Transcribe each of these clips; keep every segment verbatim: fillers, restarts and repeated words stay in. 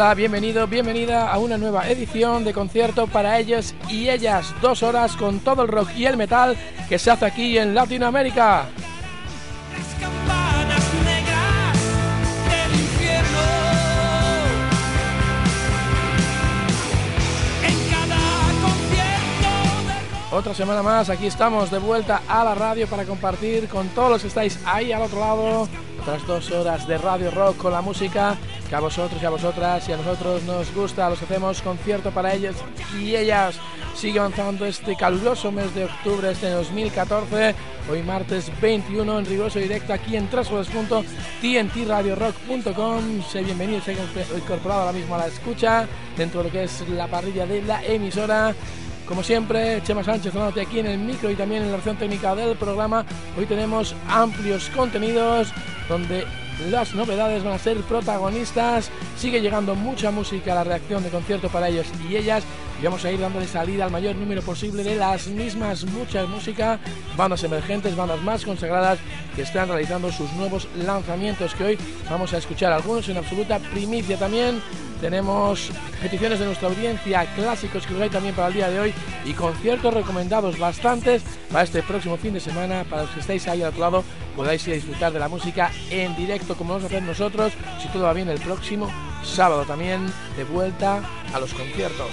Hola, bienvenido, bienvenida a una nueva edición de Concierto para Ellos y Ellas. Dos horas con todo el rock y el metal que se hace aquí en Latinoamérica. Otra semana más, aquí estamos de vuelta a la radio para compartir con todos los que estáis ahí al otro lado otras dos horas de radio rock con la música que a vosotros y a vosotras y a nosotros nos gusta. Los hacemos Concierto para Ellos y Ellas. Sigue avanzando este caluroso mes de octubre, este dos mil catorce, hoy martes veintiuno, en riguroso directo aquí en w w w punto t n t radio rock punto com. Sé bienvenido, sé incorporado ahora mismo a la escucha dentro de lo que es la parrilla de la emisora. Como siempre, Chema Sánchez sonándote aquí en el micro y también en la versión técnica del programa. Hoy tenemos amplios contenidos donde las novedades van a ser protagonistas. Sigue llegando mucha música a la reacción de Concierto para Ellos y Ellas y vamos a ir dándole salida al mayor número posible de las mismas. Mucha música, bandas emergentes, bandas más consagradas que están realizando sus nuevos lanzamientos, que hoy vamos a escuchar algunos en absoluta primicia. También tenemos peticiones de nuestra audiencia, clásicos que os hay también para el día de hoy y conciertos recomendados bastantes para este próximo fin de semana. Para los que estáis ahí al otro lado podáis ir a disfrutar de la música en directo como vamos a hacer nosotros, si todo va bien, el próximo sábado también de vuelta a los conciertos.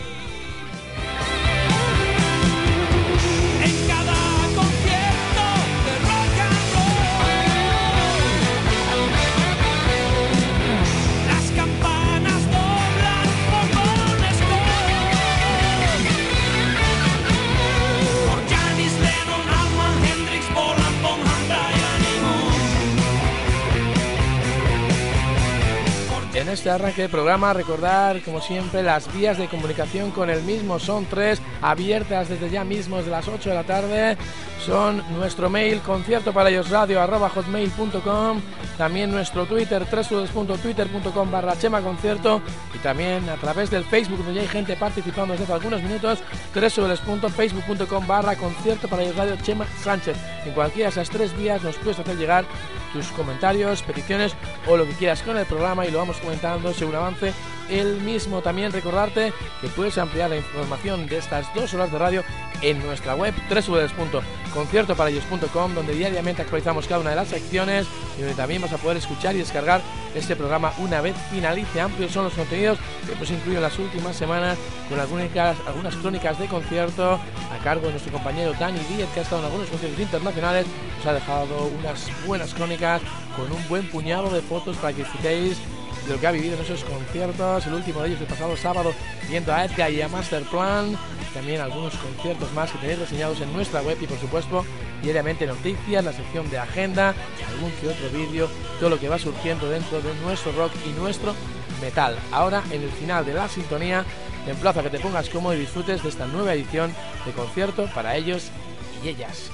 En este arranque de programa, recordar como siempre las vías de comunicación con el mismo. Son tres, abiertas desde ya mismo desde las ocho de la tarde. Son nuestro mail concierto para ellos radio arroba hotmail punto com, también nuestro Twitter w w w punto twitter punto com barra chema concierto y también a través del Facebook, donde ya hay gente participando desde hace algunos minutos, w w w punto facebook punto com barra concierto para ellos radio Chema Sánchez. En cualquiera de esas tres vías nos puedes hacer llegar tus comentarios, peticiones o lo que quieras con el programa y lo vamos comentando según avance el mismo. También recordarte que puedes ampliar la información de estas dos horas de radio en nuestra web w w w punto concierto para ellos punto com, donde diariamente actualizamos cada una de las secciones y donde también vas a poder escuchar y descargar este programa una vez finalice. Amplios son los contenidos que hemos incluido en las últimas semanas, con algunas, algunas crónicas de concierto a cargo de nuestro compañero Dani Díez, que ha estado en algunos conciertos internacionales. Nos ha dejado unas buenas crónicas con un buen puñado de fotos para que disfrutéis de lo que ha vivido en esos conciertos. El último de ellos el pasado sábado, viendo a Edgar y a Masterplan. También algunos conciertos más que tenéis reseñados en nuestra web y por supuesto diariamente noticias, la sección de agenda, algún que otro vídeo, todo lo que va surgiendo dentro de nuestro rock y nuestro metal. Ahora, en el final de la sintonía, te emplazo a que te pongas cómodo y disfrutes de esta nueva edición de Concierto para Ellos y Ellas.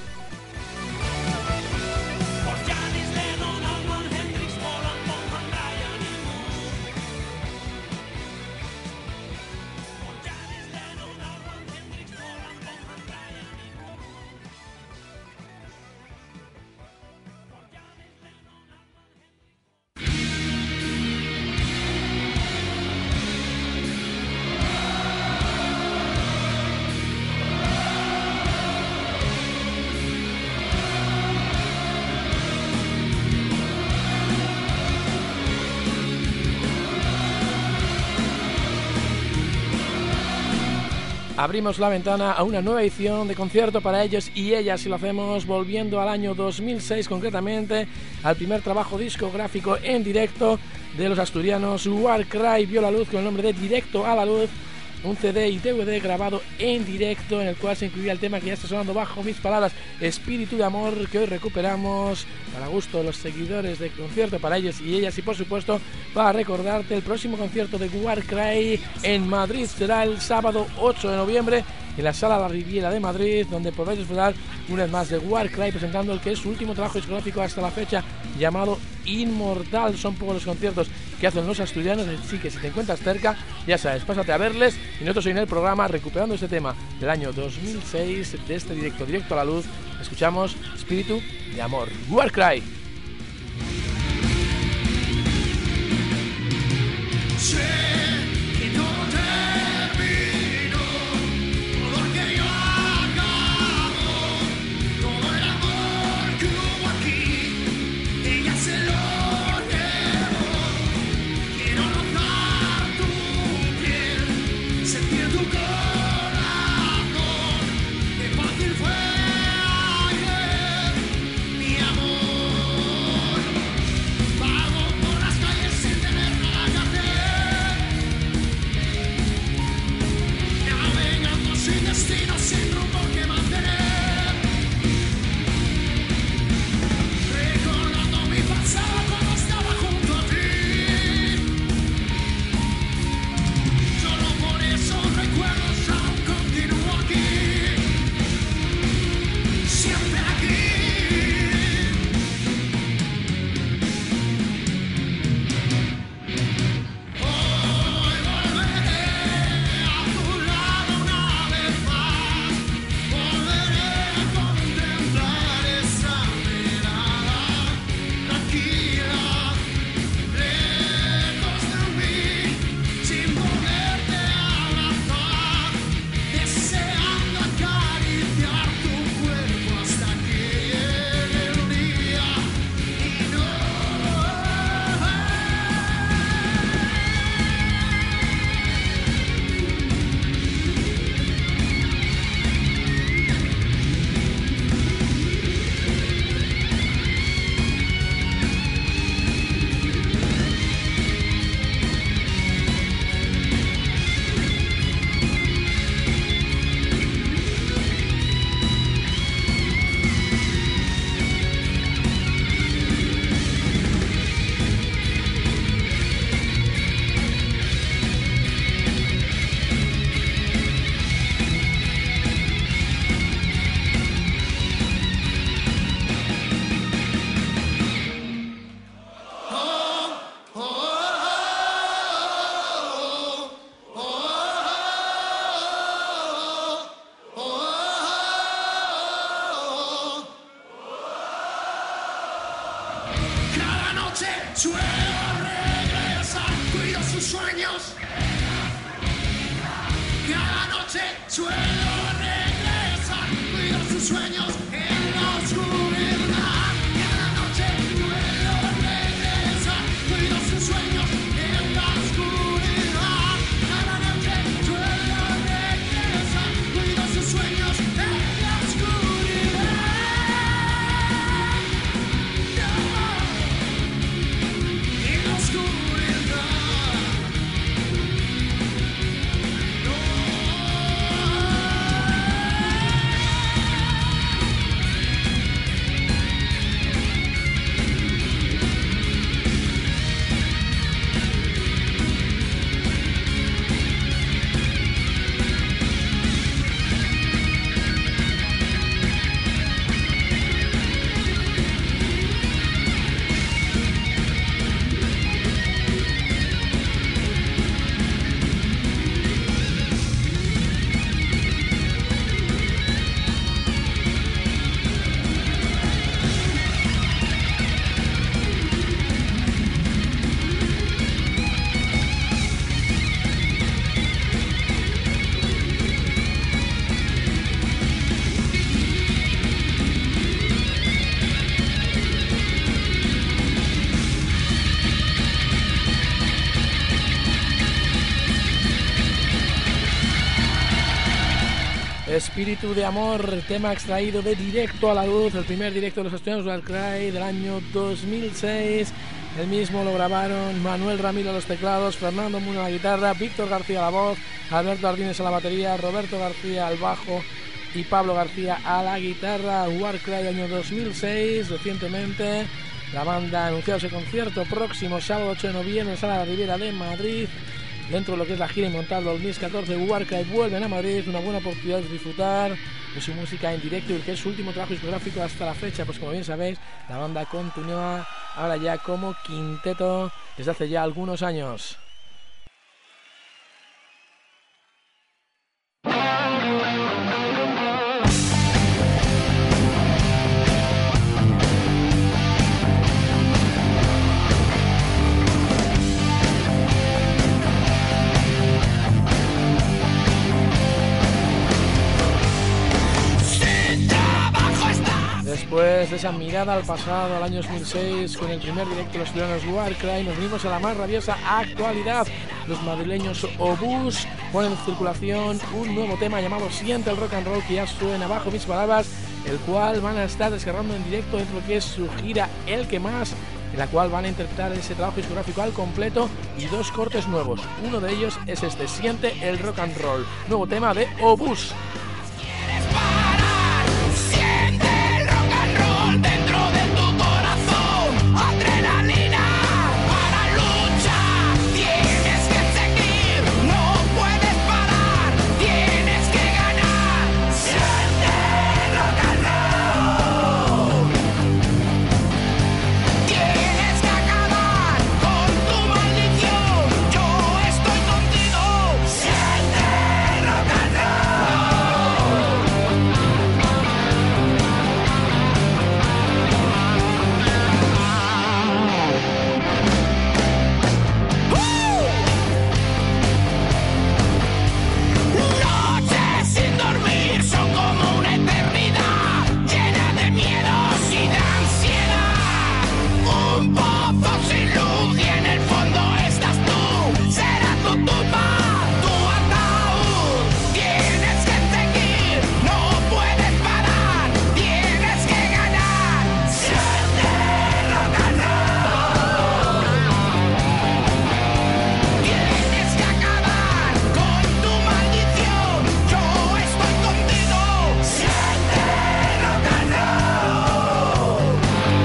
Abrimos la ventana a una nueva edición de Concierto para Ellos y Ellas y lo hacemos volviendo al año dos mil seis, concretamente al primer trabajo discográfico en directo de los asturianos Warcry. Vio la luz con el nombre de Directo a la Luz, un C D y D V D grabado en directo en el cual se incluía el tema que ya está sonando bajo mis palabras, Espíritu de Amor, que hoy recuperamos para gusto de los seguidores de Concierto para Ellos y Ellas. Y por supuesto, para recordarte, el próximo concierto de Warcry en Madrid será el sábado ocho de noviembre en la Sala La Riviera de Madrid, donde podréis disfrutar una vez más de Warcry presentando el que es su último trabajo discográfico hasta la fecha, llamado Inmortal. Son pocos los conciertos que hacen los asturianos, así que si te encuentras cerca, ya sabes, pásate a verles. Y nosotros hoy en el programa, recuperando este tema del año dos mil seis, de este directo, Directo a la Luz, escuchamos Espíritu de Amor, Warcry. Espíritu de Amor, tema extraído de Directo a la Luz, el primer directo de los estudiantes Warcry del año dos mil seis. El mismo lo grabaron Manuel Ramiro a los teclados, Fernando Muno a la guitarra, Víctor García a la voz, Alberto Ardines a la batería, Roberto García al bajo y Pablo García a la guitarra. Warcry año dos mil seis, recientemente la banda ha anunciado ese concierto próximo sábado ocho de noviembre en Sala de la Riviera de Madrid. Dentro de lo que es la gira Inmontable dos mil catorce, Warcry vuelven a Madrid, una buena oportunidad de disfrutar de su música en directo y el que es su último trabajo discográfico hasta la fecha. Pues como bien sabéis, la banda continúa ahora ya como quinteto desde hace ya algunos años. Después de esa mirada al pasado, al año dos mil seis, con el primer directo de los ciudadanos Warcry, nos venimos a la más rabiosa actualidad. Los madrileños Obús ponen en circulación un nuevo tema llamado Siente el Rock and Roll, que ya suena bajo mis palabras, el cual van a estar descargando en directo dentro de lo que es su gira El Que Más, en la cual van a interpretar ese trabajo discográfico al completo y dos cortes nuevos. Uno de ellos es este, Siente el Rock and Roll, nuevo tema de Obús. Dentro de tu corazón, adrenalina para luchar. Tienes que seguir, no puedes parar, tienes que ganar. Siente rock and roll. Tienes que acabar con tu maldición. Yo estoy contigo. Siente rock and roll. Noches sin dormir son como una eternidad, llena de miedos y de ansiedad. Un pozo sin luz y en el fondo estás tú. Será tu tumba, tu ataúd. Tienes que seguir, no puedes parar, tienes que ganar. Siente rock and roll. Tienes que acabar con tu maldición. Yo estoy contigo. Siente rock and roll.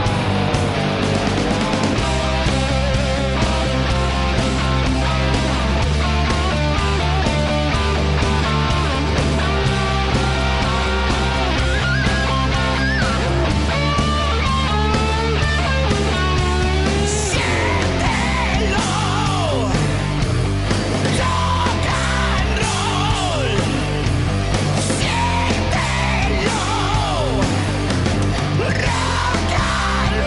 Siéntelo. Rock and roll. Siéntelo. Rock and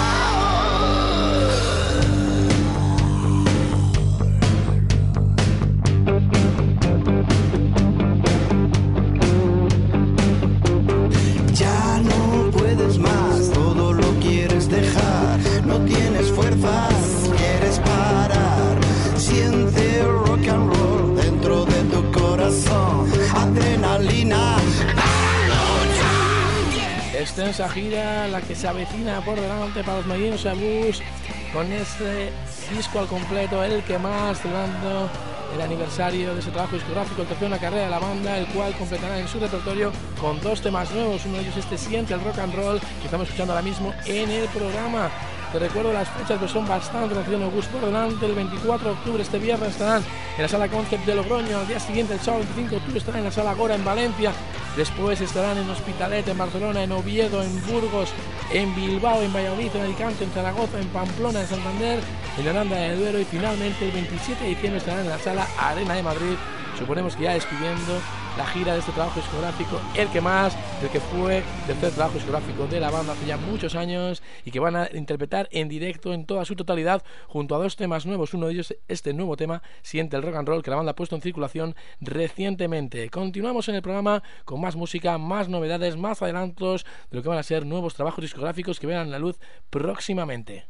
roll. Ya no puedes más, todo lo quieres dejar, no tienes fuerzas, quieres parar. Siente rock and roll dentro de tu corazón, adrenalina para luchar. Extensa gira la que se avecina por delante para los madrileños Obús, con este disco al completo, El Que Más, celebrando el aniversario de ese trabajo discográfico, el tercero en la carrera de la banda, el cual completará en su repertorio con dos temas nuevos. Uno de ellos este Siente el Rock and Roll, que estamos escuchando ahora mismo en el programa. Te recuerdo las fechas que son bastante relacionadas a Obús por delante. El veinticuatro de octubre, este viernes, estarán en la Sala Concept de Logroño. Al día siguiente, el sábado veinticinco de octubre, estarán en la Sala Agora en Valencia. Después estarán en Hospitalet, en Barcelona, en Oviedo, en Burgos, en Bilbao, en Valladolid, en Alicante, en Zaragoza, en Pamplona, en Santander, en Aranda de Duero, y finalmente el veintisiete de diciembre estarán en la Sala Arena de Madrid. Suponemos que ya despidiendo la gira de este trabajo discográfico, El Que Más, el que fue el tercer trabajo discográfico de la banda hace ya muchos años, y que van a interpretar en directo en toda su totalidad junto a dos temas nuevos. Uno de ellos, este nuevo tema, Siente el Rock and Roll, que la banda ha puesto en circulación recientemente. Continuamos en el programa con más música, más novedades, más adelantos de lo que van a ser nuevos trabajos discográficos que verán la luz próximamente.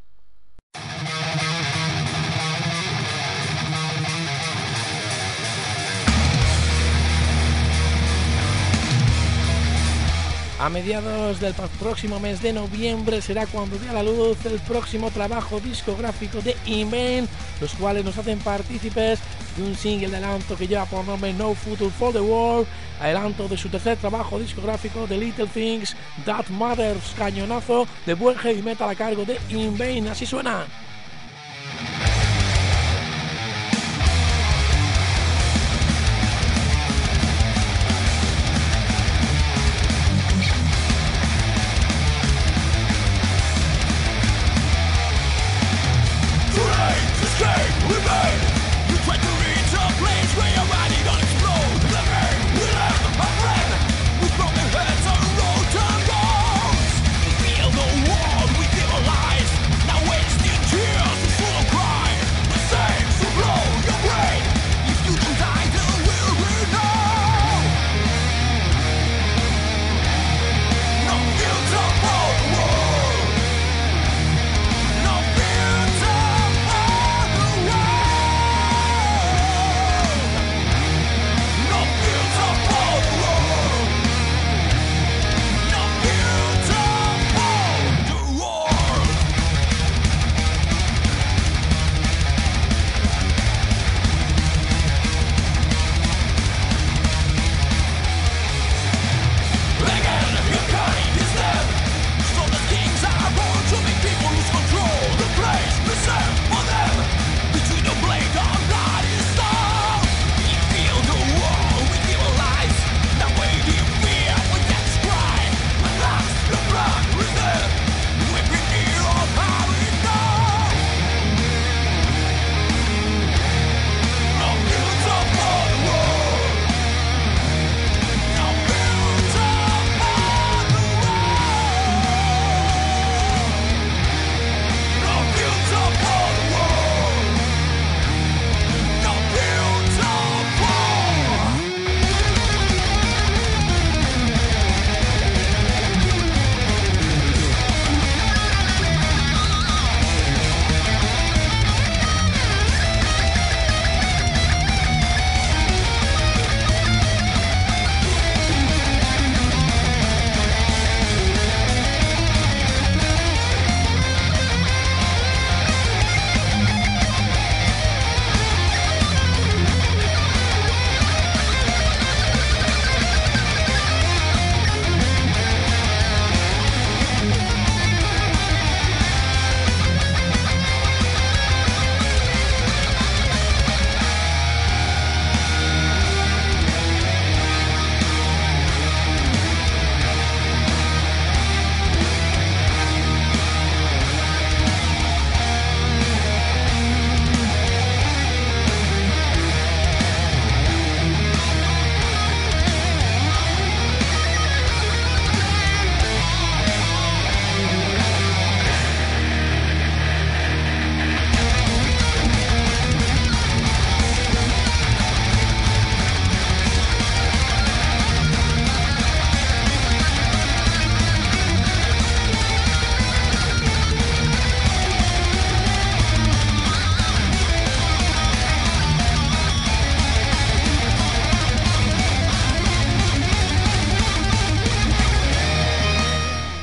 A mediados del próximo mes de noviembre será cuando dé a la luz el próximo trabajo discográfico de In Vain, los cuales nos hacen partícipes de un single de adelanto que lleva por nombre No Future for the World, adelanto de su tercer trabajo discográfico The Little Things That Matters, cañonazo de buen heavy metal a cargo de In Vain. Así suena. Feel the world with your lies. Now wasting dreams.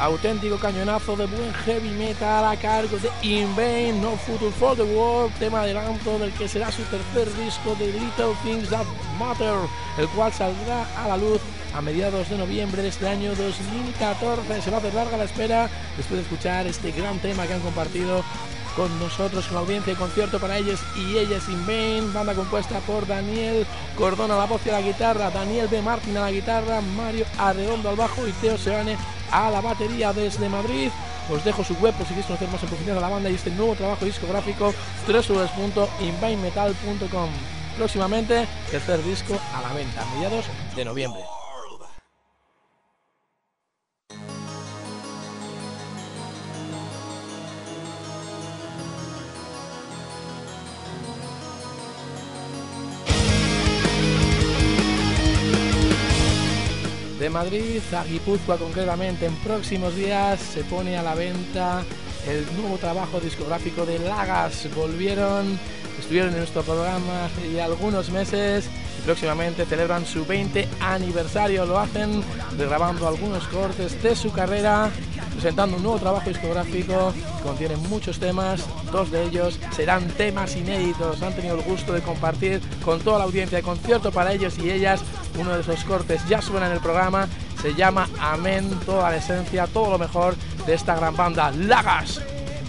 auténtico cañonazo de buen heavy metal a cargo de In Vain, No Future for the World, tema adelanto del que será su tercer disco de Little Things That Matter, el cual saldrá a la luz a mediados de noviembre de este año dos mil catorce. Se va a hacer larga la espera después de escuchar este gran tema que han compartido con nosotros, con la audiencia de concierto para ellos y ellas. In Vain, banda compuesta por Daniel Cordón a la voz y a la guitarra, Daniel B. Martin a la guitarra, Mario Arredondo al bajo y Teo Sebane a la batería desde Madrid. Os dejo su web por si queréis conocer más en profundidad de la banda y este nuevo trabajo discográfico, doble u doble u doble u punto in vain metal punto com. Próximamente, tercer disco a la venta, a mediados de noviembre. De Madrid a Guipúzcoa, concretamente, en próximos días se pone a la venta el nuevo trabajo discográfico de Lagas. Volvieron, estuvieron en nuestro programa hace ya algunos meses y próximamente celebran su veinte aniversario. Lo hacen regrabando algunos cortes de su carrera, presentando un nuevo trabajo discográfico que contiene muchos temas. Dos de ellos serán temas inéditos. Han tenido el gusto de compartir con toda la audiencia de concierto para ellos y ellas. Uno de esos cortes ya suena en el programa, se llama Amén, toda la esencia, todo lo mejor de esta gran banda, Lagas.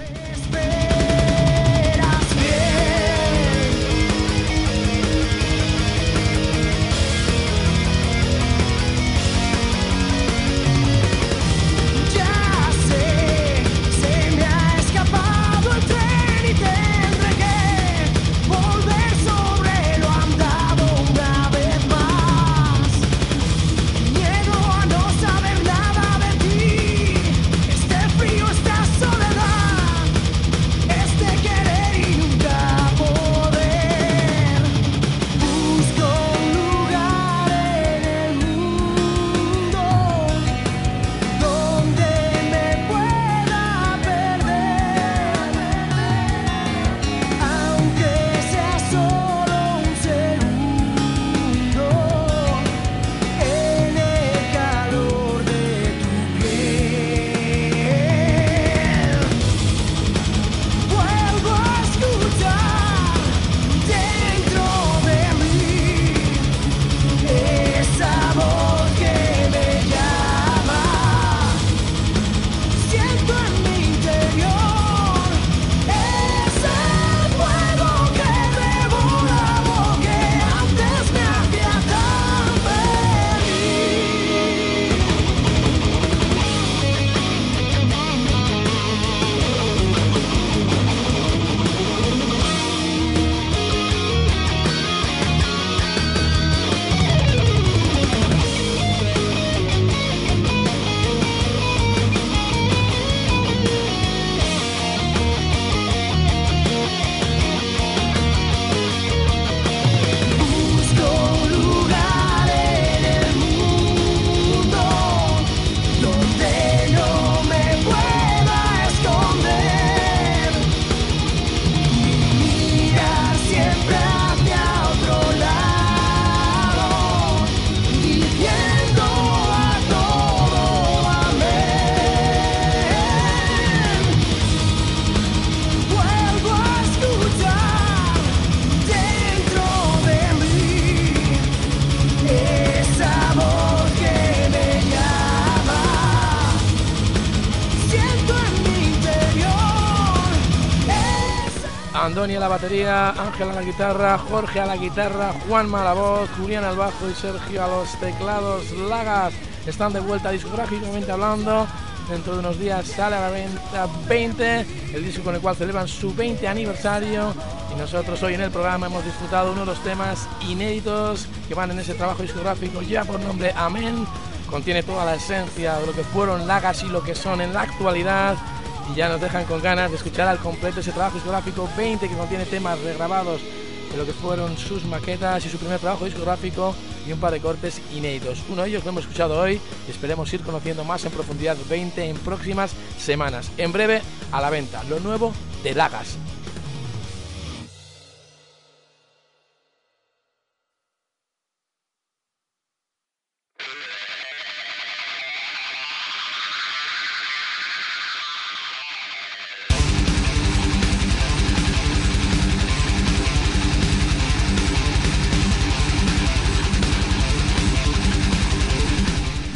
Andoni a la batería, Ángel a la guitarra, Jorge a la guitarra, Juanma a la voz, Julián al bajo y Sergio a los teclados. Lagas están de vuelta discográficamente hablando. Dentro de unos días sale a la venta veinte, el disco con el cual celebran su veinte aniversario. Y nosotros hoy en el programa hemos disfrutado uno de los temas inéditos que van en ese trabajo discográfico ya por nombre Amén. Contiene toda la esencia de lo que fueron Lagas y lo que son en la actualidad. Y ya nos dejan con ganas de escuchar al completo ese trabajo discográfico veinte que contiene temas regrabados de lo que fueron sus maquetas y su primer trabajo discográfico y un par de cortes inéditos. Uno de ellos lo hemos escuchado hoy y esperemos ir conociendo más en profundidad veinte en próximas semanas. En breve, a la venta, lo nuevo de Lagas.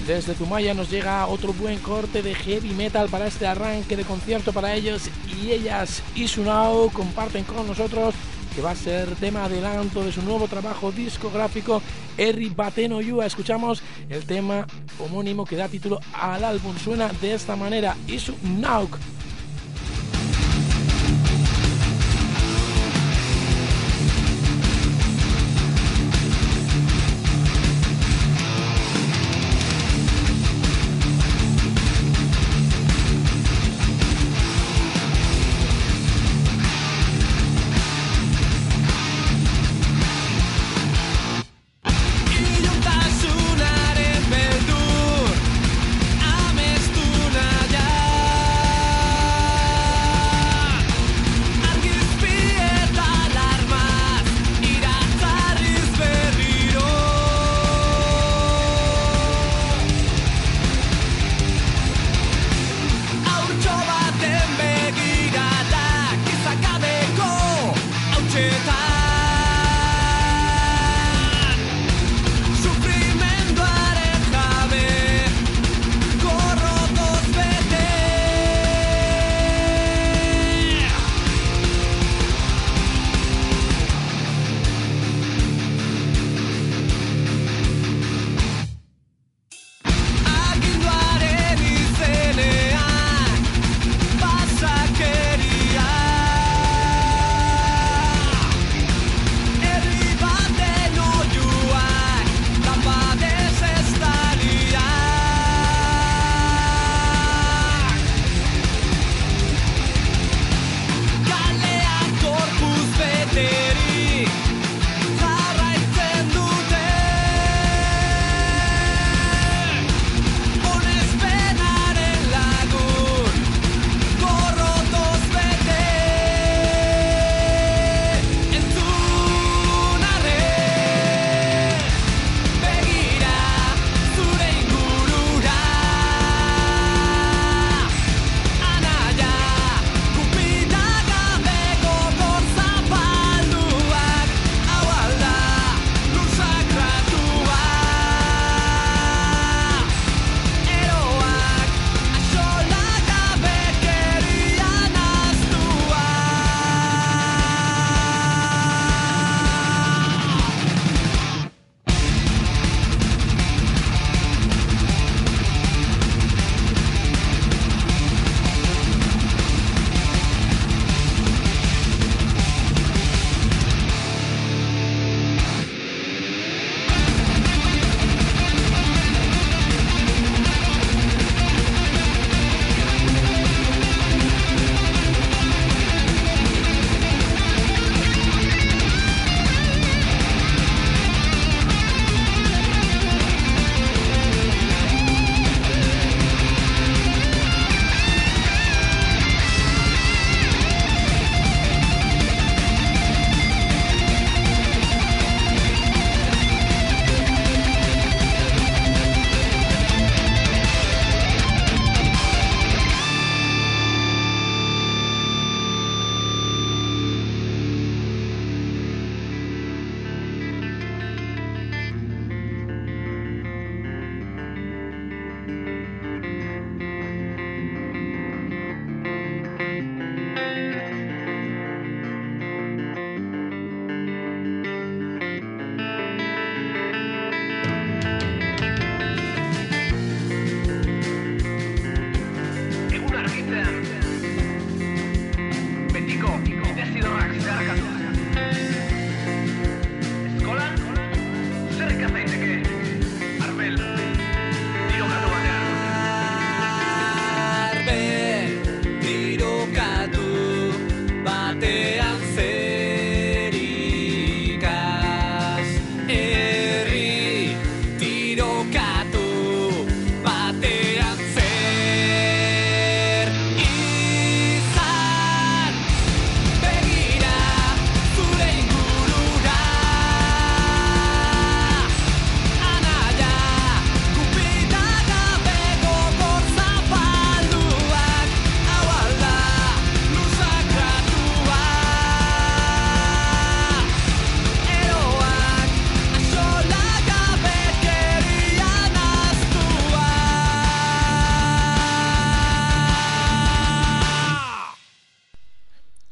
Desde Zumaya nos llega otro buen corte de heavy metal para este arranque de concierto para ellos y ellas. Isunao comparten con nosotros que va a ser tema adelanto de su nuevo trabajo discográfico Herri Baten Oihua. Escuchamos el tema homónimo que da título al álbum. Suena de esta manera, Isunao.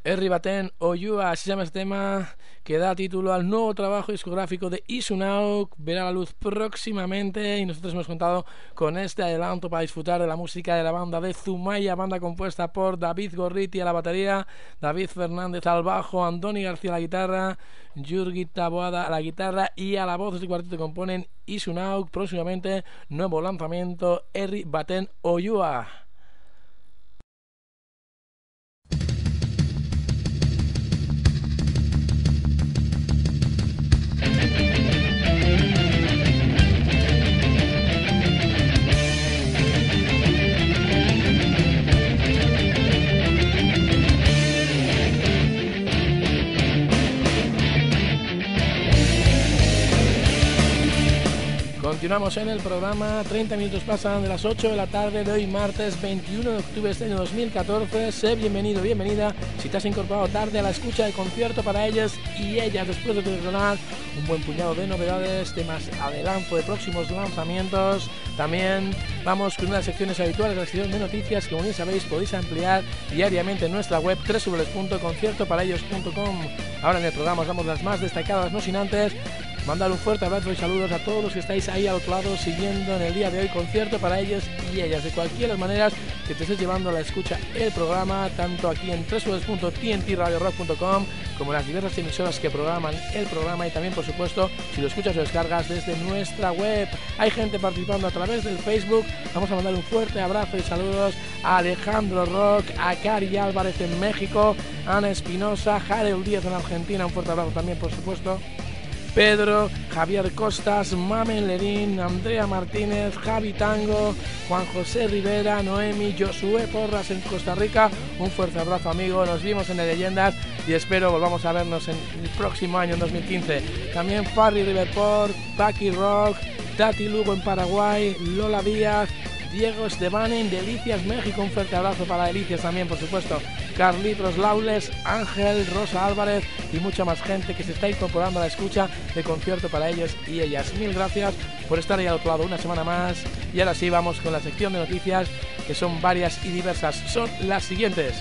Herri Baten Oyua, así se llama este tema que da título al nuevo trabajo discográfico de Isunauk. Verá la luz próximamente y nosotros hemos contado con este adelanto para disfrutar de la música de la banda de Zumaya, banda compuesta por David Gorriti a la batería, David Fernández al bajo, Andoni García a la guitarra, Jurgi Taboada a la guitarra y a la voz. Este cuarteto componen Isunauk. Próximamente nuevo lanzamiento, Herri Baten Oyua. Continuamos en el programa, treinta minutos pasan de las ocho de la tarde de hoy martes veintiuno de octubre de este año dos mil catorce. Sé bienvenido, bienvenida si te has incorporado tarde a la escucha de concierto para ellos y ellas, después de terminar un buen puñado de novedades, temas adelanto de próximos lanzamientos. También vamos con unas secciones habituales de la sección de noticias que, como bien sabéis, podéis ampliar diariamente en nuestra web doble u doble u doble u punto concierto para ellos punto com. Ahora en el programa os damos las más destacadas, no sin antes mandar un fuerte abrazo y saludos a todos los que estáis ahí al otro lado siguiendo en el día de hoy concierto para ellos y ellas. De cualquier manera que te estés llevando a la escucha el programa, tanto aquí en doble u doble u doble u punto t n t radio rock punto com como las diversas emisoras que programan el programa, y también, por supuesto, si lo escuchas o descargas desde nuestra web. Hay gente participando a través del Facebook. Vamos a mandar un fuerte abrazo y saludos a Alejandro Rock, a Cari Álvarez en México, Ana Espinosa, Jarel Díaz en Argentina. Un fuerte abrazo también, por supuesto. Pedro, Javier Costas, Mamen Lerín, Andrea Martínez, Javi Tango, Juan José Rivera, Noemi, Josué Porras en Costa Rica. Un fuerte abrazo, amigo. Nos vimos en el Leyendas y espero volvamos a vernos en el próximo año, en dos mil quince. También Farry Riverport, Paki Rock, Tati Lugo en Paraguay, Lola Díaz, Diego Esteban en Delicias, México. Un fuerte abrazo para Delicias también, por supuesto. Carlitos Laules, Ángel, Rosa Álvarez y mucha más gente que se está incorporando a la escucha de concierto para ellos y ellas. Mil gracias por estar ahí al otro lado una semana más. Y ahora sí, vamos con la sección de noticias, que son varias y diversas. Son las siguientes.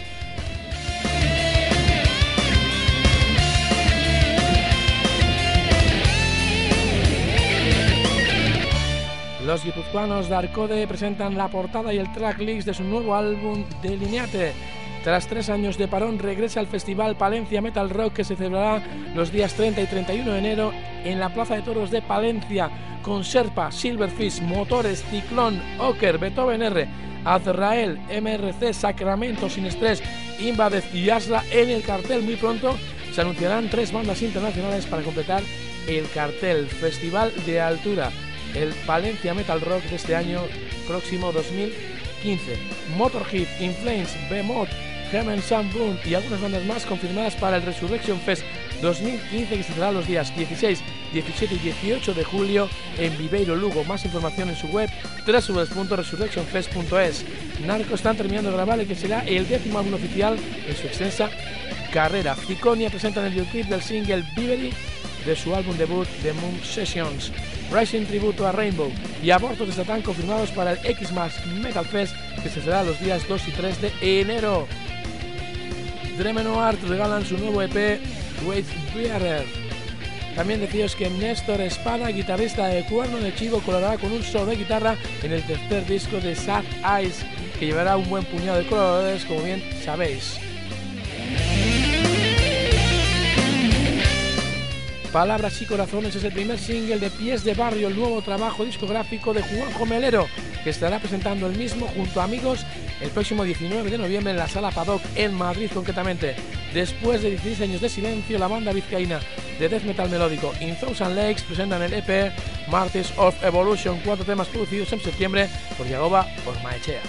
Los guipuzcoanos de Arcode presentan la portada y el tracklist de su nuevo álbum Delineate. Tras tres años de parón, regresa al Festival Palencia Metal Rock, que se celebrará los días treinta y treinta y uno de enero en la Plaza de Toros de Palencia, con Sherpa, Silverfish, Motores, Ciclón, Oker, Beethoven R, Azrael, M R C, Sacramento, Sin Estrés, Invadez y Asla en el cartel. Muy pronto se anunciarán tres bandas internacionales para completar el cartel. Festival de altura, el Palencia Metal Rock de este año próximo dos mil quince. Motorhead, In Flames, Behemoth, Heaven Sun Boom y algunas bandas más confirmadas para el Resurrection Fest dos mil quince, que se será los días dieciséis, diecisiete y dieciocho de julio en Viveiro, Lugo. Más información en su web doble u doble u doble u punto resurrection fest punto es. Narco están terminando de grabar el que será el décimo álbum oficial en su extensa carrera. Ciconia presentan el videoclip del single Vivery de su álbum debut The Moon Sessions. Rising tributo a Rainbow y Abortos de Satán confirmados para el X-Mask Metal Fest, que se será los días dos y tres de enero. Dremenoart regalan su nuevo E P Wait Bearer. También deciros que Néstor Espada, guitarrista de Cuerno de Chivo, colaborará con un solo de guitarra en el tercer disco de Sad Eyes, que llevará un buen puñado de colaboradores, como bien sabéis. Palabras y Corazones es el primer single de Pies de Barrio, el nuevo trabajo discográfico de Juanjo Melero, que estará presentando el mismo junto a amigos el próximo diecinueve de noviembre en la Sala Paddock en Madrid concretamente. Después de dieciséis años de silencio, la banda vizcaína de death metal melódico In Thousand Lakes presentan el E P Martyrs of Evolution, cuatro temas producidos en septiembre por Yagoba Ormaechea.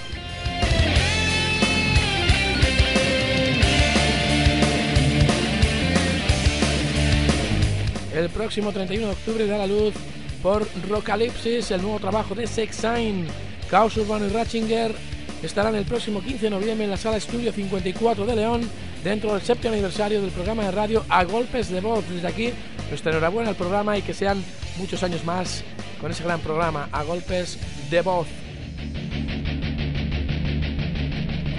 El próximo treinta y uno de octubre da la luz por Rockalypsis, el nuevo trabajo de Sexine. Caos Urbano y Ratchinger estarán el próximo quince de noviembre en la Sala Estudio cincuenta y cuatro de León, dentro del séptimo aniversario del programa de radio A Golpes de Voz. Desde aquí, nuestra enhorabuena al programa y que sean muchos años más con ese gran programa A Golpes de Voz.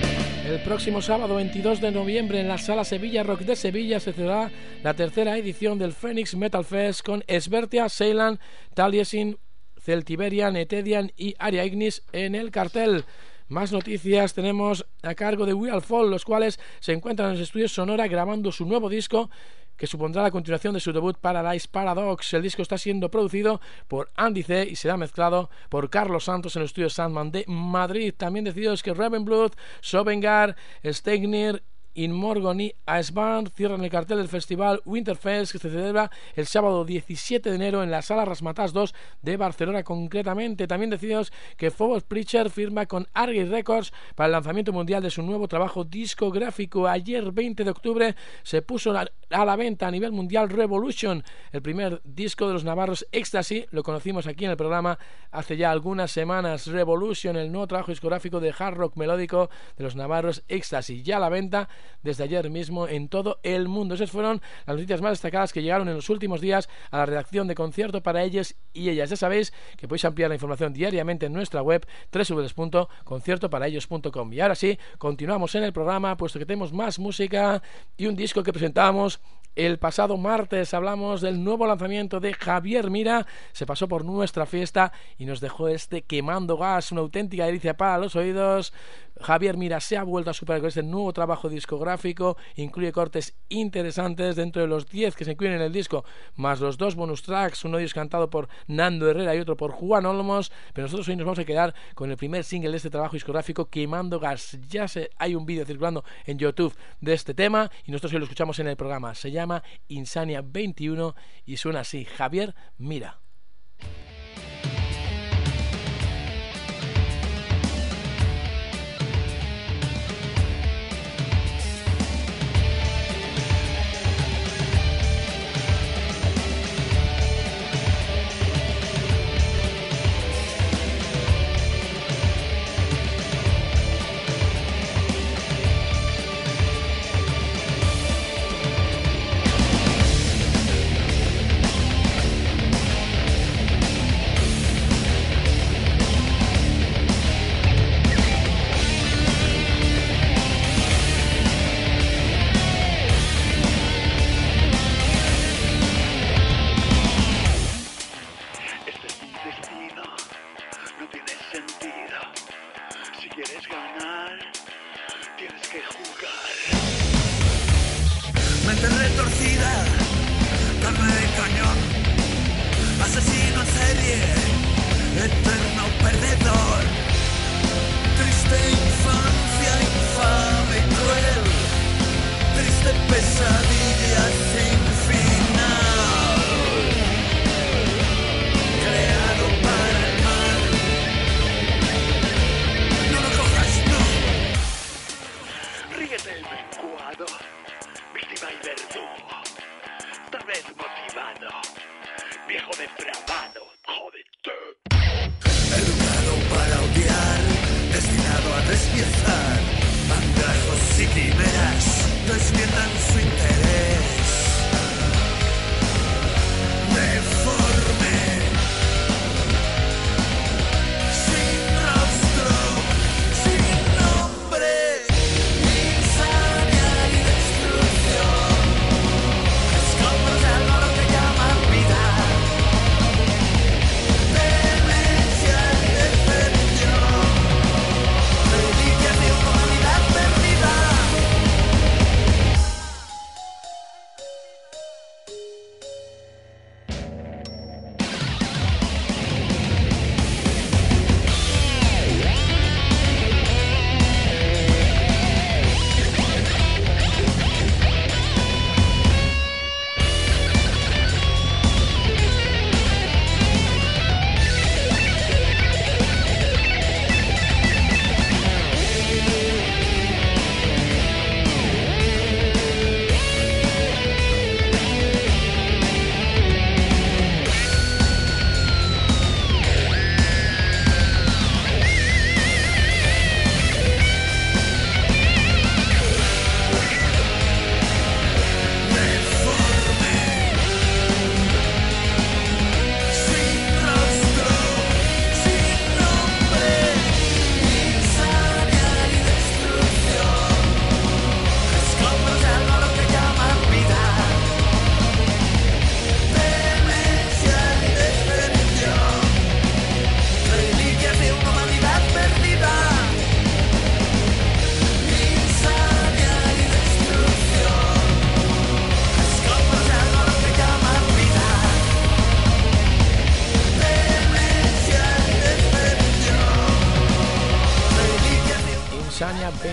El próximo sábado veintidós de noviembre en la Sala Sevilla Rock de Sevilla se celebrará la tercera edición del Phoenix Metal Fest con Esbertia, Ceylan, Taliesin, Celtiberian, Etedian y Aria Ignis en el cartel. Más noticias tenemos a cargo de We All Fall, los cuales se encuentran en los estudios Sonora grabando su nuevo disco que supondrá la continuación de su debut Paradise Paradox. El disco está siendo producido por Andy C. y será mezclado por Carlos Santos en el estudio Sandman de Madrid. También decididos que Ravenblood, Sovengar, Stegnir, Inmorgon y Iceborne cierran el cartel del festival Winterfest, que se celebra el sábado diecisiete de enero en la Sala Rasmatas dos de Barcelona concretamente. También decididos que Phobos Preacher firma con Argy Records para el lanzamiento mundial de su nuevo trabajo discográfico. Ayer veinte de octubre se puso a la venta a nivel mundial Revolution, el primer disco de los navarros Ecstasy. Lo conocimos aquí en el programa hace ya algunas semanas. Revolution, el nuevo trabajo discográfico de hard rock melódico de los navarros Ecstasy, ya a la venta desde ayer mismo en todo el mundo. Esas fueron las noticias más destacadas que llegaron en los últimos días a la redacción de Concierto para ellos y ellas. Ya sabéis que podéis ampliar la información diariamente en nuestra web doble u doble u doble u punto concierto para ellos punto com. Y ahora sí, continuamos en el programa, puesto que tenemos más música y un disco que presentamos el pasado martes. Hablamos del nuevo lanzamiento de Javier Mira. Se pasó por nuestra fiesta y nos dejó este Quemando Gas, una auténtica delicia para los oídos. Javier Mira se ha vuelto a superar con este nuevo trabajo discográfico. Incluye cortes interesantes dentro de los diez que se incluyen en el disco, más los dos bonus tracks, uno de ellos cantado por Nando Herrera y otro por Juan Olmos. Pero nosotros hoy nos vamos a quedar con el primer single de este trabajo discográfico, Quemando Gas. Ya se, hay un vídeo circulando en YouTube de este tema y nosotros hoy lo escuchamos en el programa. Se llama Insania veintiuno y suena así: Javier Mira.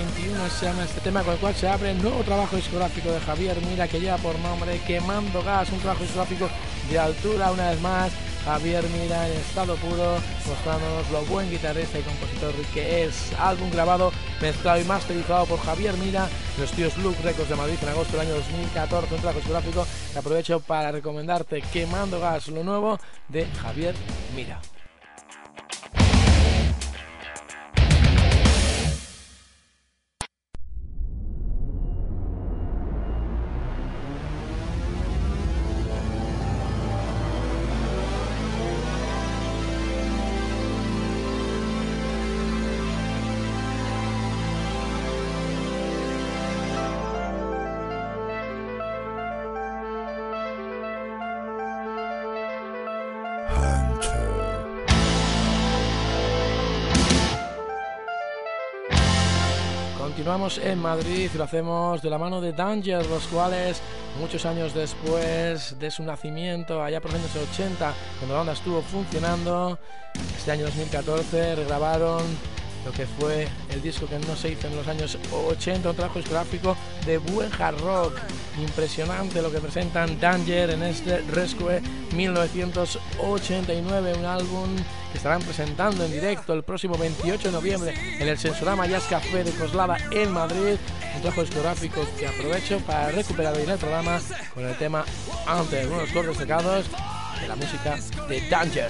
veintiuno se llama este tema, con el cual se abre el nuevo trabajo discográfico de Javier Mira, que lleva por nombre Quemando Gas, un trabajo discográfico de altura. Una vez más, Javier Mira en estado puro, mostrándonos lo buen guitarrista y compositor que es. Álbum grabado, mezclado y masterizado por Javier Mira, los tíos Look Records de Madrid en agosto del año dos mil catorce, un trabajo discográfico que aprovecho para recomendarte, Quemando Gas, lo nuevo de Javier Mira. Continuamos en Madrid y lo hacemos de la mano de Danger, los cuales muchos años después de su nacimiento, allá por los años ochenta, cuando la banda estuvo funcionando, este año dos mil catorce regrabaron lo que fue el disco que no se hizo en los años ochenta, un trabajo discográfico de buen hard rock. Impresionante lo que presentan Danger en este Rescue mil novecientos ochenta y nueve, un álbum que estarán presentando en directo el próximo veintiocho de noviembre en el Sensorama Jazz Café de Coslada en Madrid, un trabajo discográfico que aprovecho para recuperar hoy en el programa con el tema Antes, uno de los cortes destacados de la música de Danger.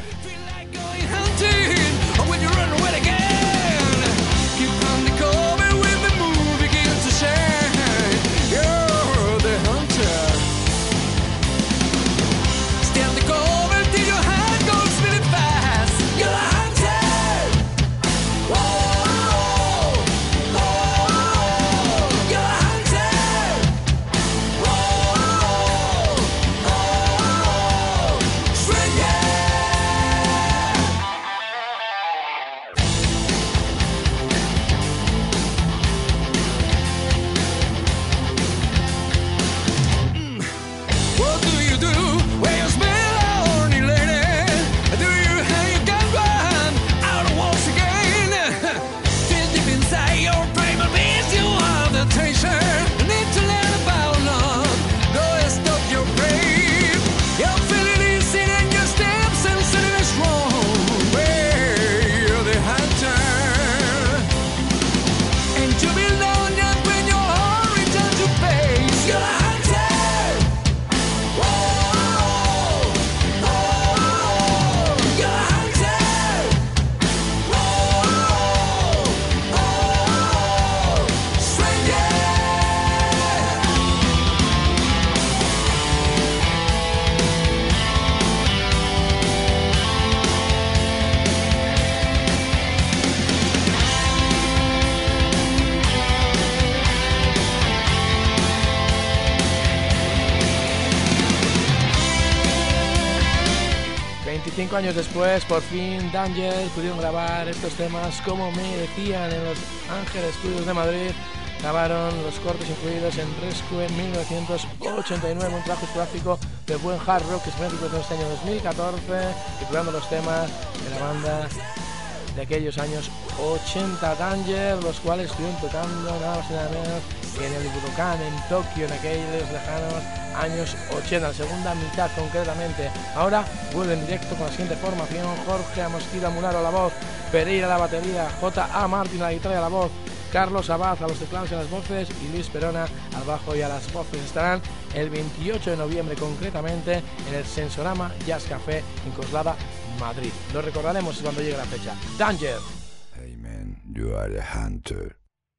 veinticinco años después, por fin Danger pudieron grabar estos temas como merecían en Los Ángeles Studios de Madrid. Grabaron los cortes incluidos en Rescue mil novecientos ochenta y nueve, un trabajo discográfico de buen hard rock que se me en este año dos mil catorce, titulando los temas de la banda de aquellos años ochenta, Danger, los cuales estuvieron tocando nada más y nada menos en el Budokan en Tokio en aquellos lejanos años ochenta, la segunda mitad concretamente. Ahora vuelven directo con la siguiente formación: Jorge Amosquida Mularo a la voz, Pereira a la batería, J A Martín a la guitarra y a la voz, Carlos Abad a los teclados y a las voces y Luis Perona al bajo y a las voces. Estarán el veintiocho de noviembre concretamente en el Sensorama Jazz Café en Coslada, Madrid. Lo recordaremos cuando llegue la fecha. Danger. Hey man, you are the hunter.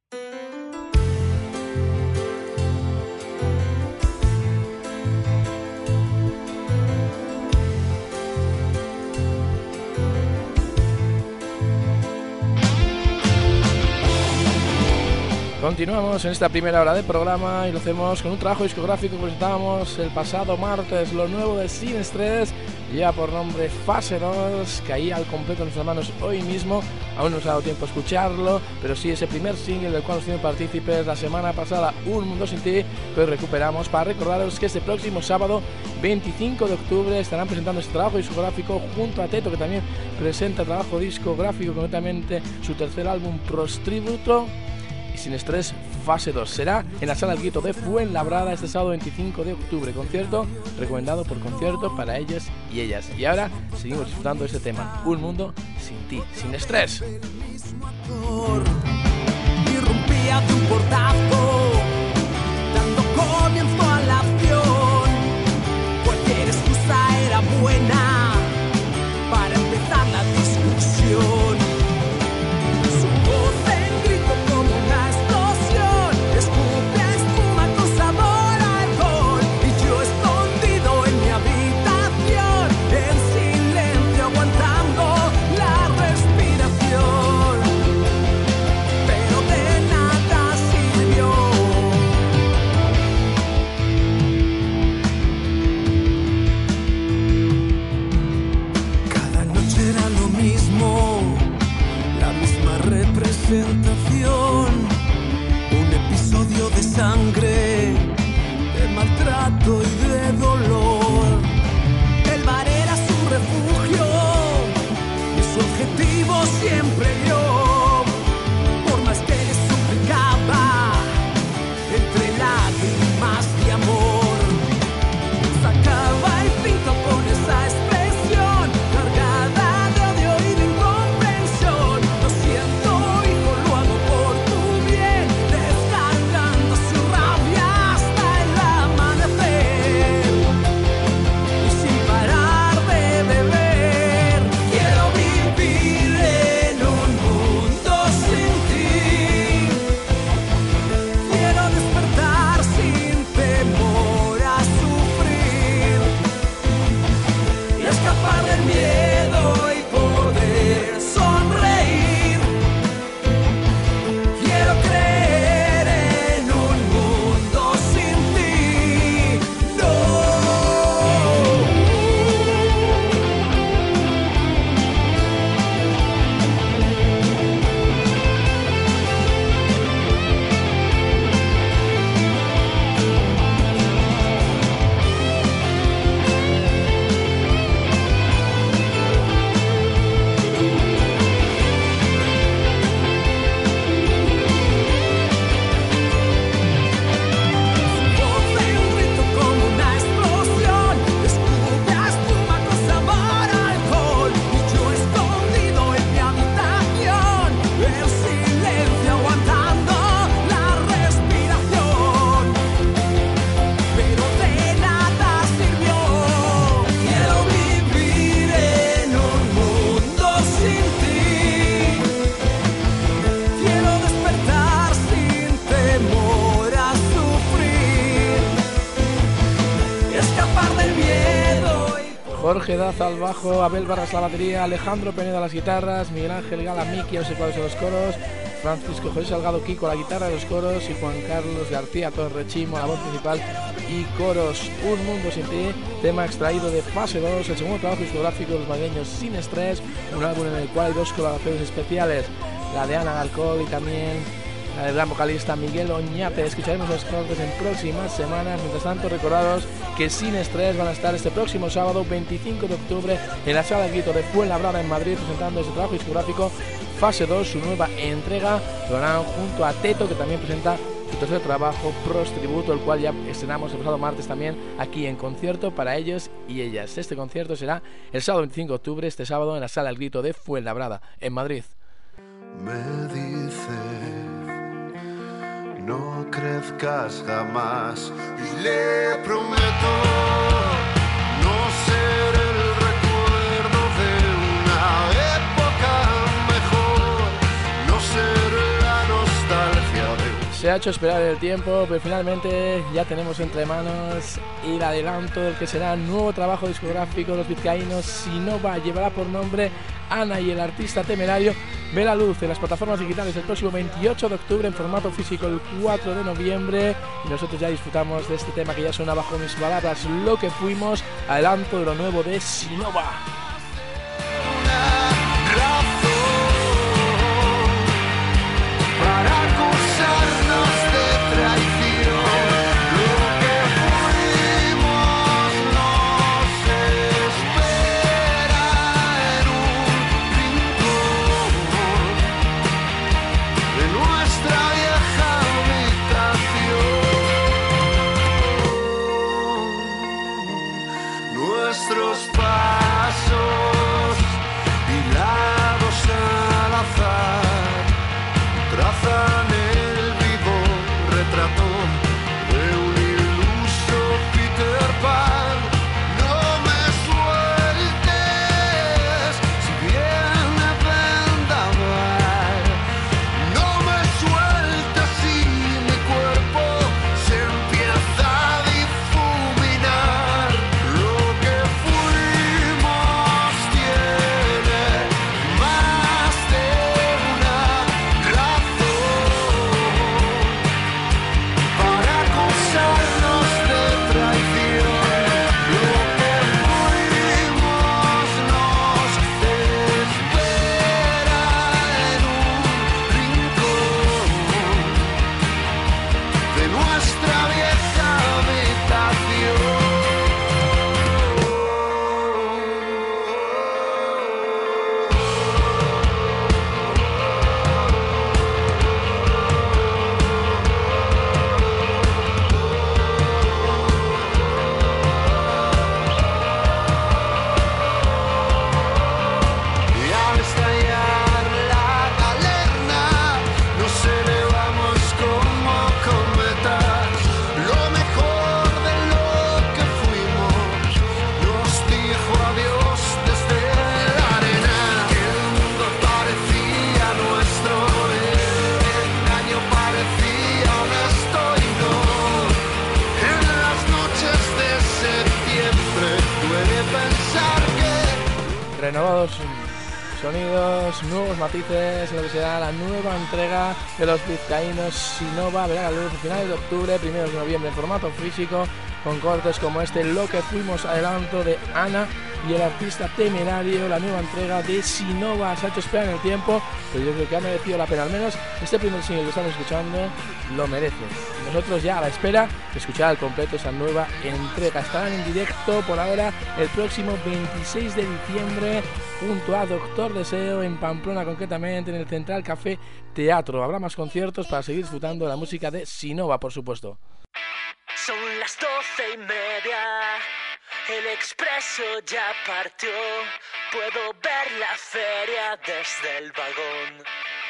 Continuamos en esta primera hora de programa y lo hacemos con un trabajo discográfico que presentábamos el pasado martes, lo nuevo de Sin Estrés, lleva por nombre Fase dos, caía al completo en nuestras manos hoy mismo. Aún no nos ha dado tiempo a escucharlo, pero sí ese primer single del cual nos tienen partícipes la semana pasada, Un Mundo Sin Ti, que hoy recuperamos para recordaros que este próximo sábado veinticinco de octubre estarán presentando este trabajo discográfico junto a Teto, que también presenta trabajo discográfico, concretamente su tercer álbum Prostributo. Sin Estrés fase dos. Será en la Sala El Grito de Fuenlabrada este sábado veinticinco de octubre. Concierto recomendado por Concierto para ellos y ellas. Y ahora seguimos disfrutando de este tema, Un Mundo Sin Ti, Sin Estrés. Irrumpía de un portazo, dando comienzo a la acción. Cualquier excusa era buena para empezar la discusión. Su voz en grito como una explosión, escupe espuma con sabor a alcohol. Y yo escondido en mi habitación, en silencio aguantando la respiración. Pero de nada sirvió. Cada noche era lo mismo, la misma representación, un episodio de sangre, de maltrato y de dolor. El bar era su refugio y su objetivo siempre yo. Por más que le suplicaba, entre lágrimas de amor, sacaba el pito con esa expresión cargada de odio y de incomprensión. Lo siento, hijo, lo hago por tu bien, descargando su rabia hasta el amanecer. Y sin parar de beber, quiero vivir en un mundo sin ti. Quiero despertar sin temor a sufrir y escapar del miedo y poder sonreír. Quiero creer en un mundo sin ti. No. Voz en grito como una explosión, escupe a espuma con sabor a alcohol. Y yo escondido en mi habitación, en silencio aguantando la respiración. Pero de nada sirvió. Quiero vivir en un mundo sin ti. Quiero despertar sin temor a sufrir y escapar del miedo y Jorge Daza al bajo, Abel Barras a la batería, Alejandro Peneda a las guitarras, Miguel Ángel Gala Miki a los teclados y los coros, Francisco José Salgado Kiko a la guitarra y los coros y Juan Carlos García Torre Chimo a la voz principal y coros. Un Mundo Sin Ti, tema extraído de fase dos, el segundo trabajo discográfico de los madrileños Sin Estrés, un álbum en el cual hay dos colaboraciones especiales, la de Ana Galcón y también la del gran vocalista Miguel Oñate. Escucharemos los cortes en próximas semanas. Mientras tanto, recordaros que Sin Estrés van a estar este próximo sábado veinticinco de octubre en la Sala El Grito de Fuenlabrada en Madrid, presentando ese trabajo discográfico fase dos, su nueva entrega. Lo harán junto a Teto, que también presenta su tercer trabajo, Pros Tributo, el cual ya estrenamos el pasado martes también aquí en Concierto para ellos y ellas. Este concierto será el sábado veinticinco de octubre, este sábado en la Sala El Grito de Fuenlabrada en Madrid. Me dice, no crezcas jamás, y le prometo no ser el recuerdo de una época mejor, no ser la nostalgia de... Se ha hecho esperar el tiempo, pero finalmente ya tenemos entre manos el adelanto del que será el nuevo trabajo discográfico de los vizcaínos Sinova. Llevará por nombre Ana y el artista temerario. Ve la luz en las plataformas digitales el próximo veintiocho de octubre, en formato físico el cuatro de noviembre, y nosotros ya disfrutamos de este tema que ya suena bajo mis palabras, Lo que fuimos, adelanto de lo nuevo de Sinova. Nuestra vieja sonidos, nuevos matices en lo que será la nueva entrega de los vizcaínos Sinova. Verá la luz a finales de octubre, primeros de noviembre en formato físico, con cortes como este, Lo que fuimos, adelanto de Ana y el artista Temerario, la nueva entrega de Sinova. Se ha hecho esperar en el tiempo, pero yo creo que ha merecido la pena, al menos este primer single que estamos escuchando lo merece. Nosotros ya a la espera de escuchar al completo esa nueva entrega. Estarán en directo por ahora el próximo veintiséis de diciembre junto a Doctor Deseo en Pamplona, concretamente en el Central Café Teatro. Habrá más conciertos para seguir disfrutando de la música de Sinova, por supuesto. Son las doce y media, el expreso ya partió, puedo ver la feria desde el vagón.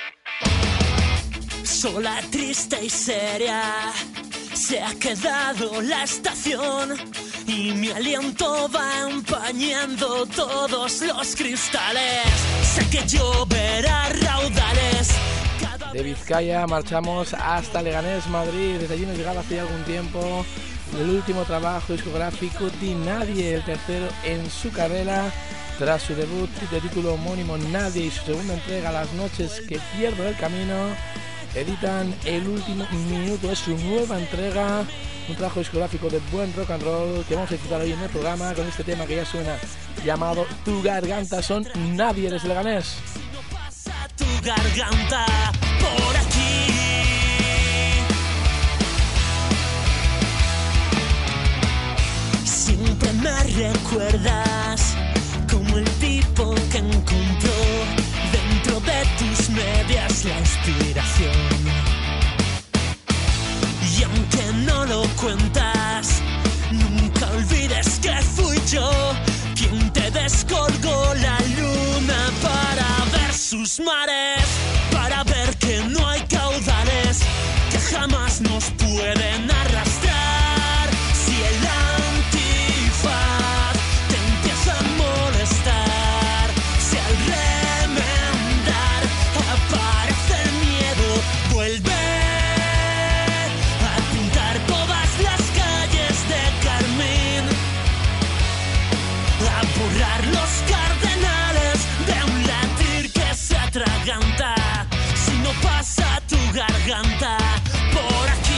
Sola, triste y seria, se ha quedado la estación y mi aliento va empañando todos los cristales. Sé que lloverá raudales. De Vizcaya marchamos hasta Leganés, Madrid. Desde allí nos llegaba hace algún tiempo el último trabajo discográfico de Nadie, el tercero en su carrera. Tras su debut de título homónimo Nadie y su segunda entrega Las noches que pierdo el camino, editan El último minuto, es su nueva entrega, un trabajo discográfico de buen rock and roll que vamos a disfrutar hoy en el programa con este tema que ya suena, llamado Tu Garganta. Son Nadie desde Leganés. Tu garganta por aquí. Siempre me recuerdas como el tipo que encontró dentro de tus medias la inspiración. Y aunque no lo cuentas, nunca olvides que fui yo quien te descolgó la luna para ver sus mares, para ver que no hay caudales que jamás nos pueden arrastrar. Si el antifaz te empieza a molestar, si al remendar aparece el miedo, vuelve a pintar todas las calles de carmín, a borrar los cardenales de un latir que se atraganta. Si no pasa tu garganta por aquí.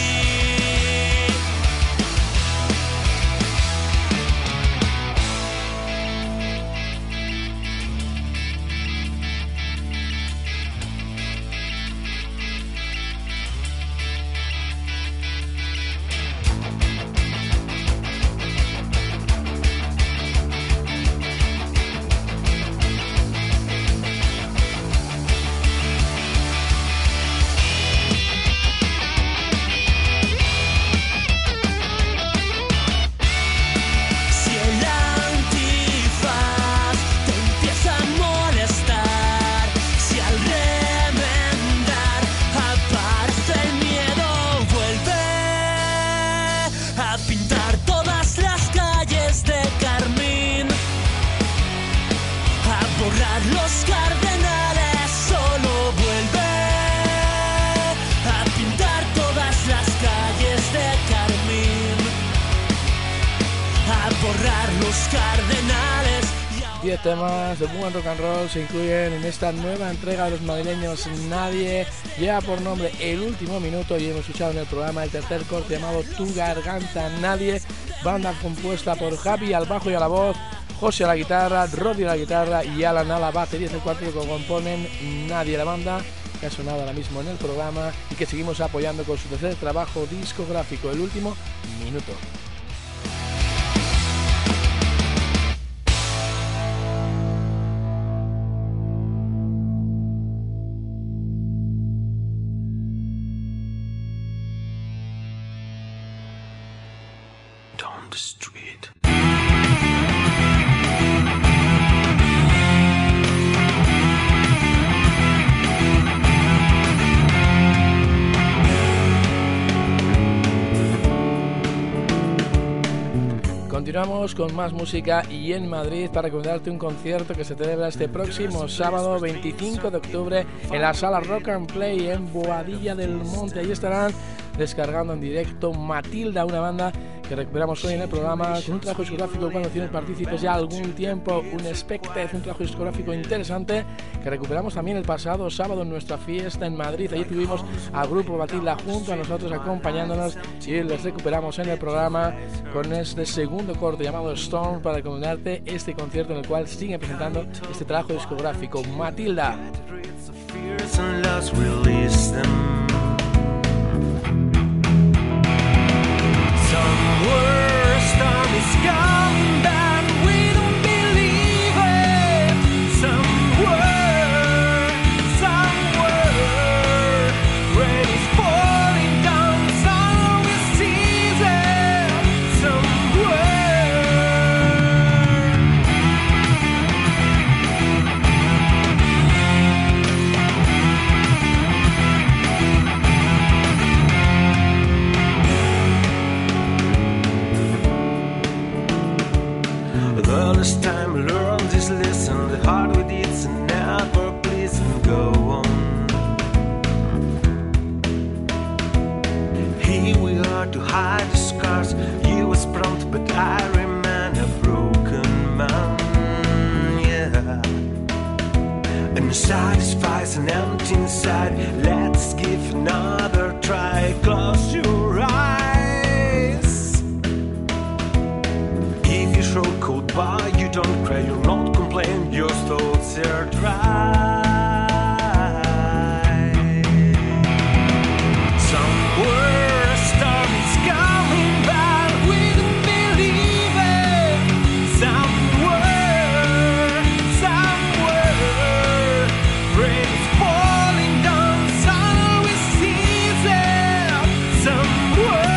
diez temas de buen rock and roll se incluyen en esta nueva entrega de los madrileños Nadie. Lleva por nombre El último minuto y hemos escuchado en el programa el tercer corte llamado Tu Garganta. Nadie, banda compuesta por Javi al bajo y a la voz, José a la guitarra, Rodri a la guitarra y Alan a la batería. Es el cuarteto que componen Nadie, la banda que ha sonado ahora mismo en el programa y que seguimos apoyando con su tercer trabajo discográfico, El último minuto. Down the street. Continuamos con más música y en Madrid para recomendarte un concierto que se celebra este próximo sábado veinticinco de octubre en la sala Rock and Play en Boadilla del Monte. Ahí estarán descargando en directo Matilda, una banda que recuperamos hoy en el programa, con un trabajo discográfico cuando tienen partícipes ya algún tiempo, un Spectre, un trabajo discográfico interesante que recuperamos también el pasado sábado en nuestra fiesta en Madrid. Allí tuvimos al grupo Matilda junto a nosotros acompañándonos y hoy les recuperamos en el programa con este segundo corte llamado Storm para recomendarte este concierto en el cual siguen presentando este trabajo discográfico. Matilda. Somewhere a storm is coming back, we don't believe it. Somewhere, somewhere, rain is falling down, sun we see it. Somewhere. The last time I learned this lesson, the heart with its never please and go on. Here we are to hide the scars. He was prompt, but I remain a broken man. Yeah, and satisfies an empty inside. Let's give another try. Close your eyes. If you show cold by, you don't cry, you're not complaining, your thoughts are dry. Somewhere a storm is coming back, we don't believe it. Somewhere, somewhere, rain is falling down, sun we see it. Somewhere.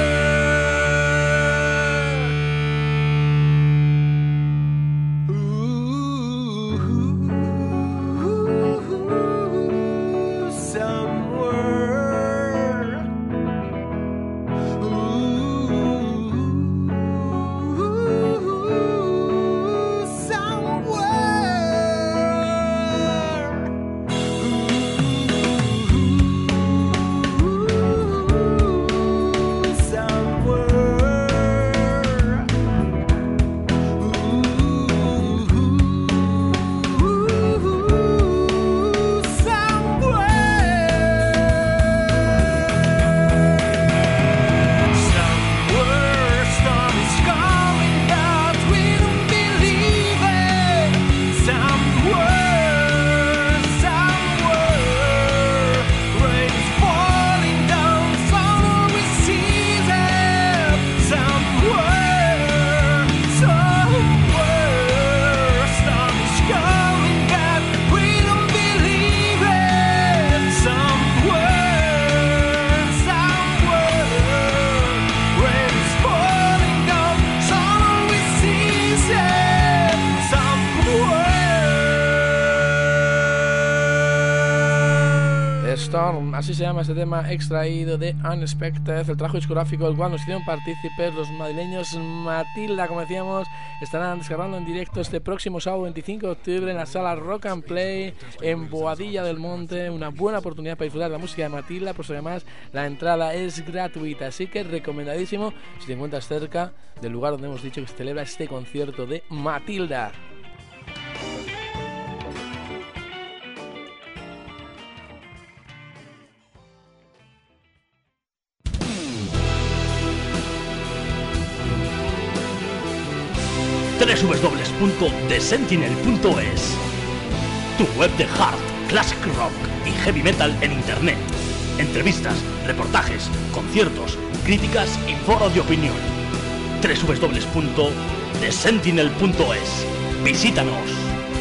Storm, así se llama este tema extraído de Unexpected, el trabajo discográfico del cual nos hicieron partícipes los madrileños Matilda. Como decíamos, estarán descargando en directo este próximo sábado veinticinco de octubre en la sala Rock and Play en Boadilla del Monte. Una buena oportunidad para disfrutar de la música de Matilda, pues además la entrada es gratuita, así que recomendadísimo si te encuentras cerca del lugar donde hemos dicho que se celebra este concierto de Matilda. doble u doble u doble u punto the sentinel punto es, tu web de hard, classic rock y heavy metal en internet. Entrevistas, reportajes, conciertos, críticas y foros de opinión. doble u doble u doble u punto the sentinel punto es. Visítanos.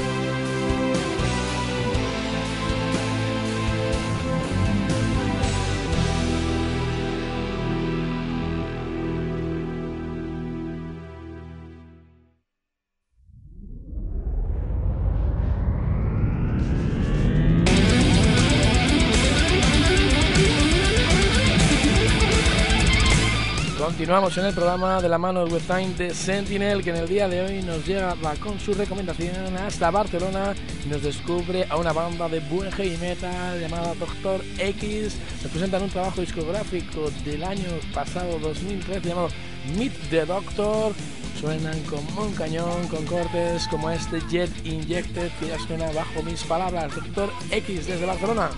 Continuamos en el programa de la mano de Webtime de Sentinel, que en el día de hoy nos llega con su recomendación hasta Barcelona y nos descubre a una banda de buen heavy metal llamada Doctor X. Nos presentan un trabajo discográfico del año pasado, dos mil trece, llamado Meet the Doctor. Suenan como un cañón con cortes como este Jet Injected, que ya suena bajo mis palabras. Doctor X desde Barcelona.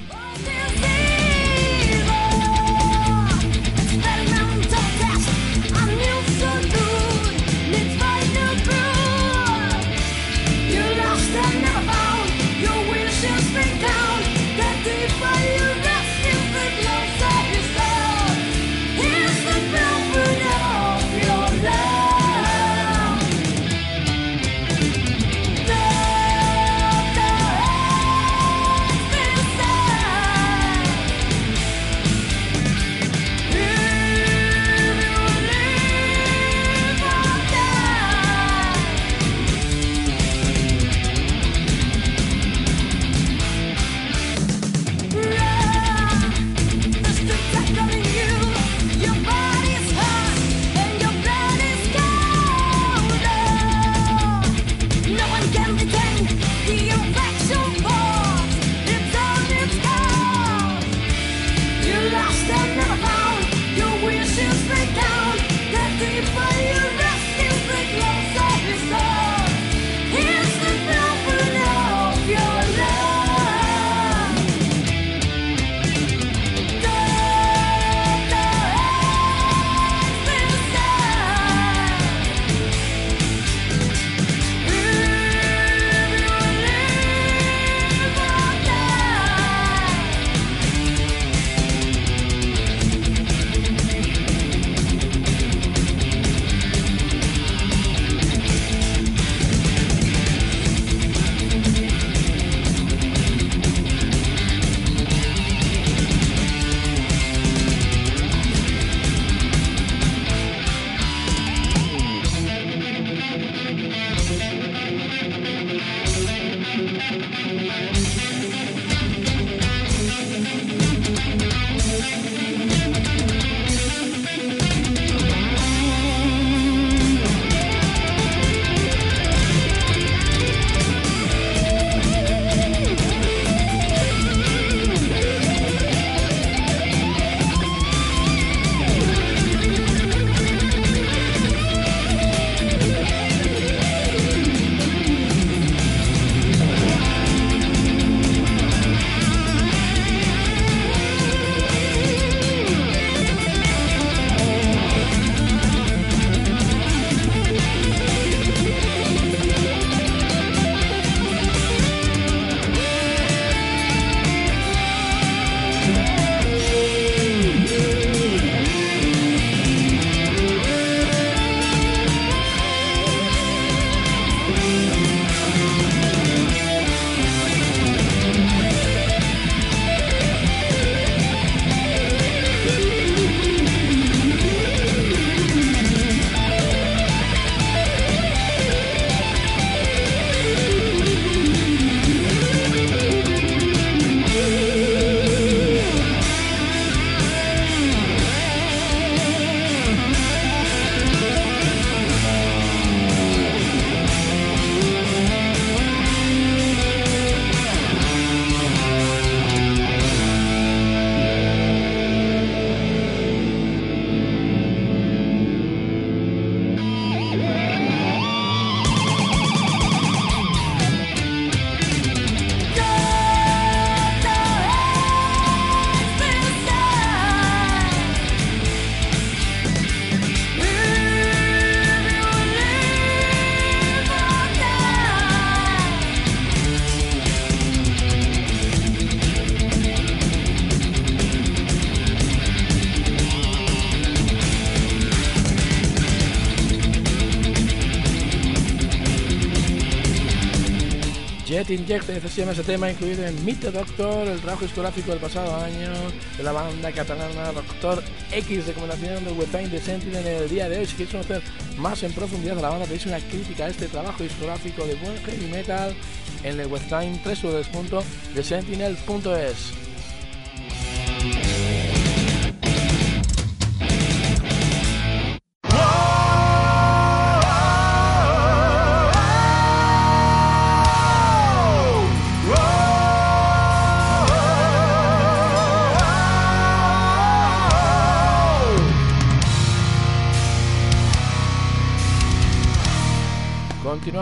Jet Injected, ese se llama ese tema, incluido en Meet the Doctor, el trabajo discográfico del pasado año de la banda catalana Doctor X, recomendación del website de Sentinel en el día de hoy. Si quieres conocer más en profundidad de la banda, tenéis una crítica a este trabajo discográfico de buen heavy metal en el website doble u doble u doble u punto the sentinel punto es.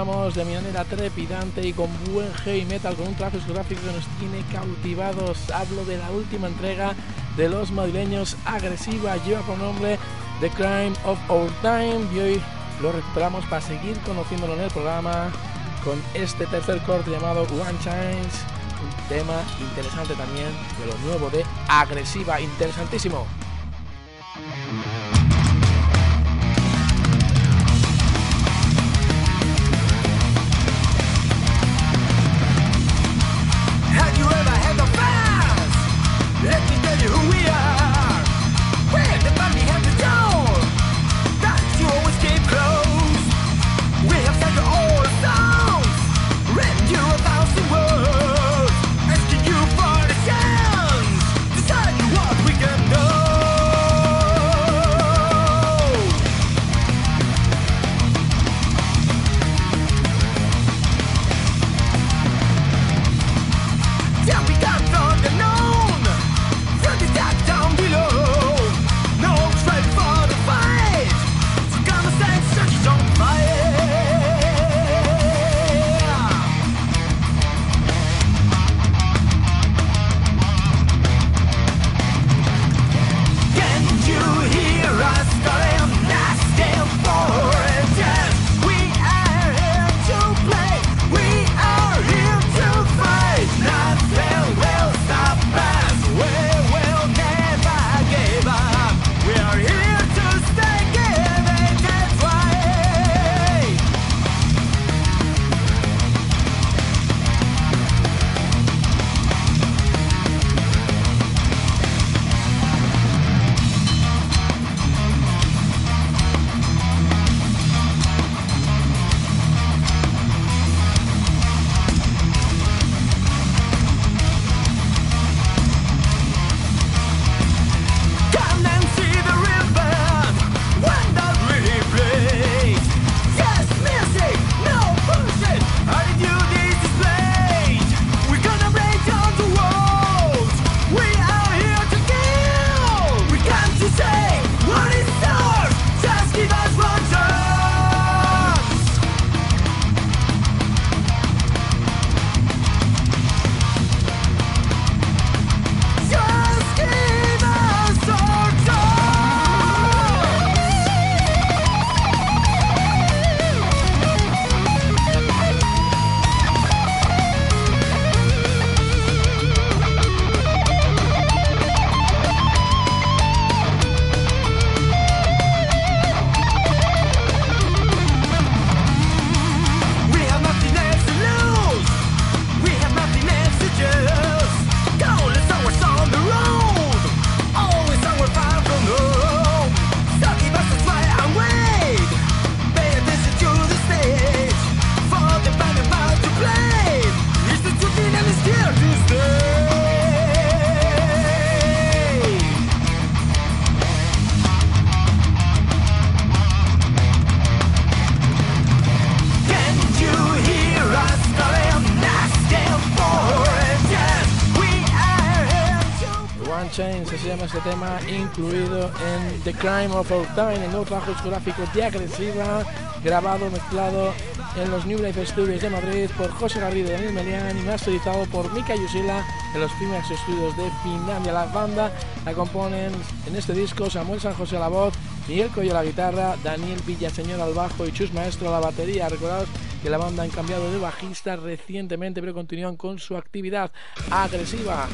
vamos de manera trepidante y con buen heavy metal, con un trabajo discográfico que nos tiene cautivados. Hablo de la última entrega de los madrileños Agresiva, lleva por nombre The Crime of Our Time, y hoy lo recuperamos para seguir conociéndolo en el programa con este tercer corte llamado One Chance, un tema interesante también de lo nuevo de Agresiva, interesantísimo. Let me tell you who we are. We're the band behind the door that you always keep close. We have sang all the songs, read you a thousand words, asking you for the chance to tell you what we can know. Yeah, we got from the known. Down below, no one's ready for the fight. So come and stand, search on fire. Can you hear us calling, asking for a chance? We are here to play, we are here to fight. Nothing will stop us. We will never give up. We are here to stay, give it a try. Come and see the rhythm when that really plays. Just music, no bullshit. Attitude is displayed. We're gonna break down the walls. We are here to kill. We come to say what is ours. Just give us one chance. Just give us our chance. We have nothing else to lose. We have nothing else to choose. Countless hours on the road, always somewhere far from home. So give us a try and wait. Pay attention to the stage. For the band about to play. It's the truth and it's here to stay. Can you hear us calling, asking for a chance? We are here to One Chain se llama este tema, incluido en The Crime of Our Time, el nuevo trabajo discográfico de Agresiva, grabado, mezclado en los New Life Studios de Madrid por José Garrido y Daniel Melián y masterizado por Mika Yusila en los Primax Studios de Finlandia. La banda la componen en este disco Samuel San José a la voz, Miguel Coello a la guitarra, Daniel Villaseñor al bajo y Chus Maestro a la batería. Recordaos que la banda han cambiado de bajista recientemente, pero continúan con su actividad. Agresiva.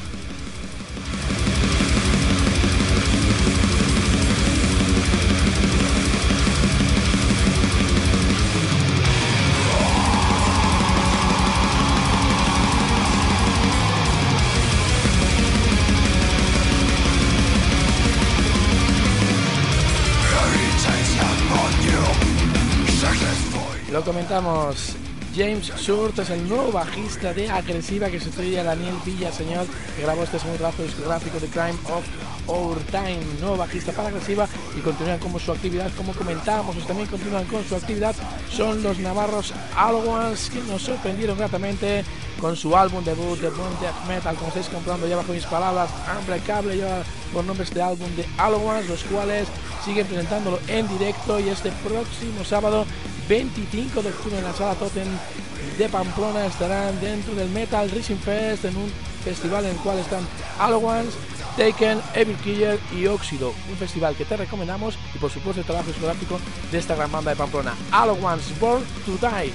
Lo comentamos, James Short es el nuevo bajista de Agresiva que sustituye a Daniel Villaseñor, que grabó este segundo trabajo discográfico de Crime of Our Time. Nuevo bajista para Agresiva y continúan con su actividad, como comentábamos, pues también continúan con su actividad. Son los navarros Alwans, que nos sorprendieron gratamente con su álbum debut de Boom Death Metal, como estáis comprando ya bajo mis palabras, Unbreakable, lleva por nombre este álbum de Alwans, los cuales siguen presentándolo en directo, y este próximo sábado veinticinco de octubre en la Sala Totem de Pamplona. Estarán dentro del Metal Rising Fest, en un festival en el cual están Allowance, Taken, Evil Killer y Óxido. Un festival que te recomendamos y por supuesto el trabajo discográfico de esta gran banda de Pamplona, Allowance, Born to Die.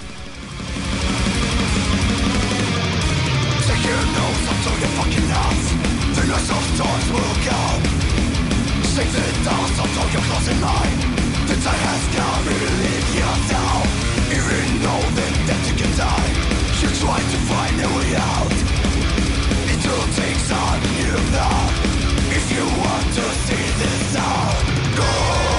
Save the dust of your closet line. The time has come, believe yourself. Even though the death you can die, you try to find a way out. It will take time, you know. If you want to see this out, go,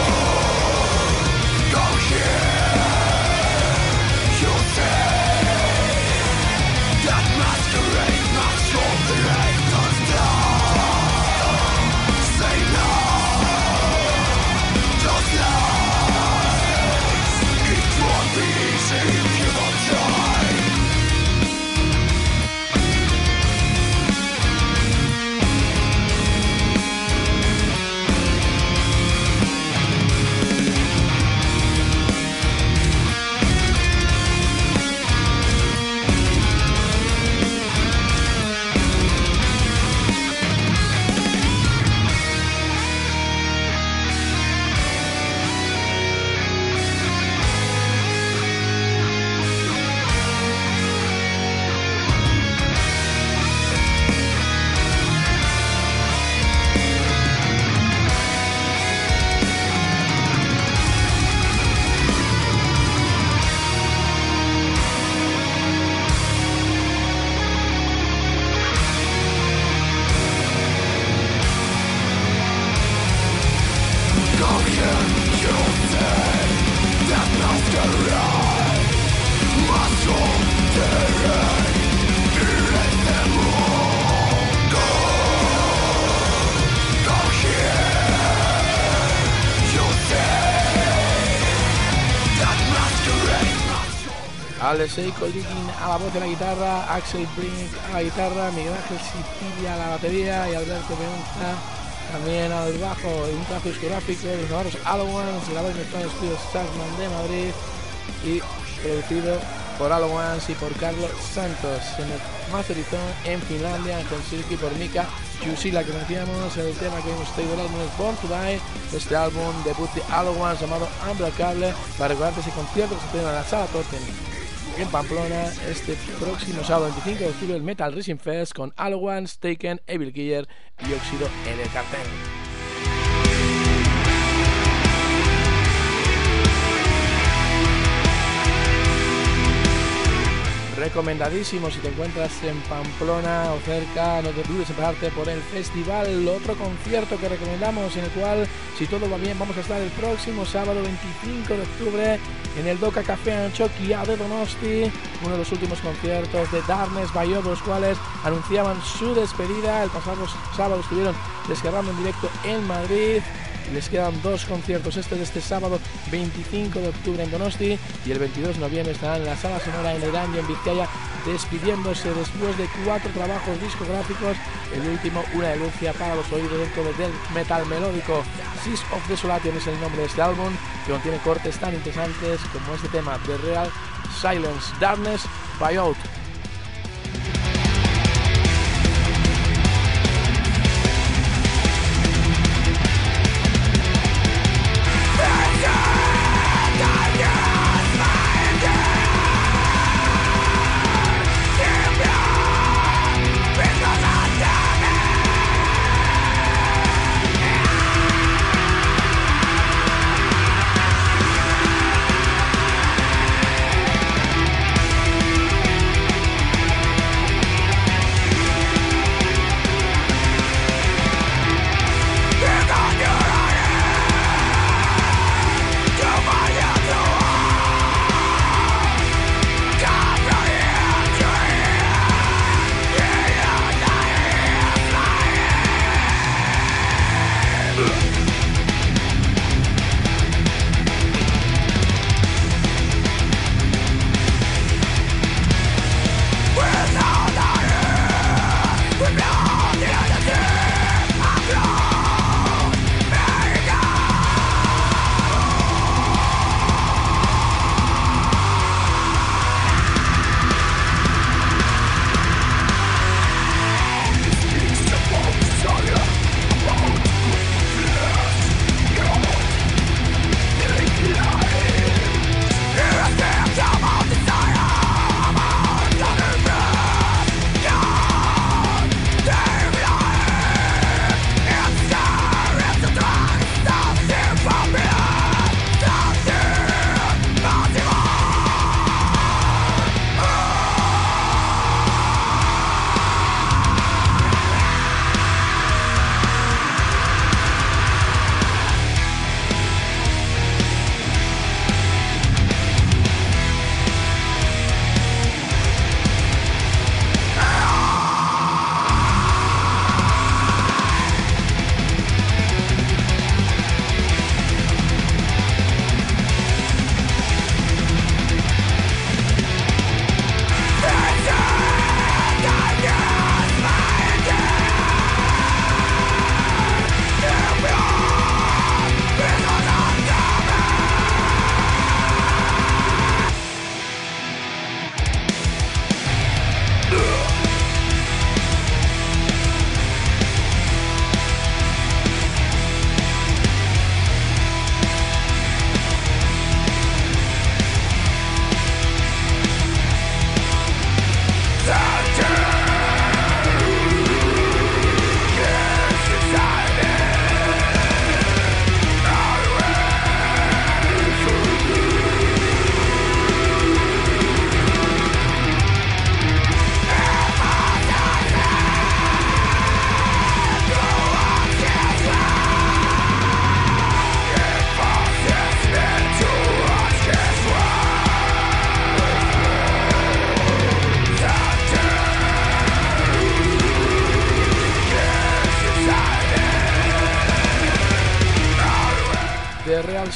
go here. You say that masquerade must show the light of stars. Say no. If you don't try. Alexei Koldigin a la voz de la guitarra, Axel Brink a la guitarra, Miguel Ángel Sicilia a la batería y Alberto Peonza también al bajo. Un trabajo discográfico de los navarros Allowance, grabado en el estudio Starsman de Madrid y producido por Allowance y por Carlos Santos. Se masterizó en Finlandia, en Helsinki, por Mika Jusila, que conocíamos. El tema que hemos traído del álbum es Born to Die, este álbum debut de Allowance llamado Unbreakable, para recordarte ese concierto que se tiene en la Sala Totem en Pamplona este próximo sábado veinticinco de octubre, el Metal Rising Fest con Allowance, Taken, Evil Killer y Óxido en el cartel. Recomendadísimo si te encuentras en Pamplona o cerca, no te dudes en pasarte por el festival. Otro concierto que recomendamos, en el cual, si todo va bien, vamos a estar el próximo sábado veinticinco de octubre en el Doca Café Antxokia de Donosti, uno de los últimos conciertos de Darkness by Out, los cuales anunciaban su despedida. El pasado sábado estuvieron descargando en directo en Madrid. Les quedan dos conciertos, este de este sábado veinticinco de octubre en Donosti y el veintidós de noviembre estarán en la Sala Sonora en Erandio, en Vizcaya, despidiéndose después de cuatro trabajos discográficos. El último, una denuncia para los oídos dentro del death metal melódico. Seas of Desolation es el nombre de este álbum, que contiene cortes tan interesantes como este tema, The Real Silence, Darkness by Out.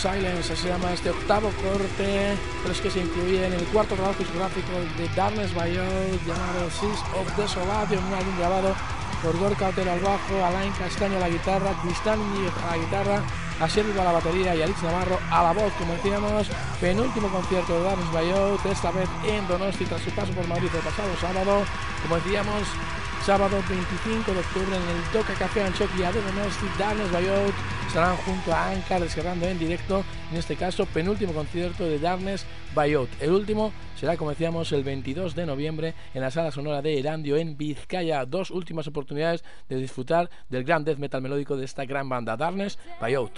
Silence, se llama este octavo corte, pero es que se incluye en el cuarto trabajo discográfico de Darkness by Out llamado Seas of Desolation, un álbum grabado por Gorka Otero al bajo, Alain Castaño a la guitarra, Cristán a la guitarra, Asier a la batería y Alix Navarro a la voz. Como decíamos, penúltimo concierto de Darkness by Out, esta vez en Donosti tras su paso por Madrid el pasado sábado. Como decíamos, sábado veinticinco de octubre en el Toca Café Anchoquia de Donosti, Darkness by Out estarán junto a Ancar descargando en directo, en este caso penúltimo concierto de Darkness by Out. El último será, como decíamos, el veintidós de noviembre en la Sala Sonora de Erandio en Vizcaya. Dos últimas oportunidades de disfrutar del gran death metal melódico de esta gran banda, Darkness by Out.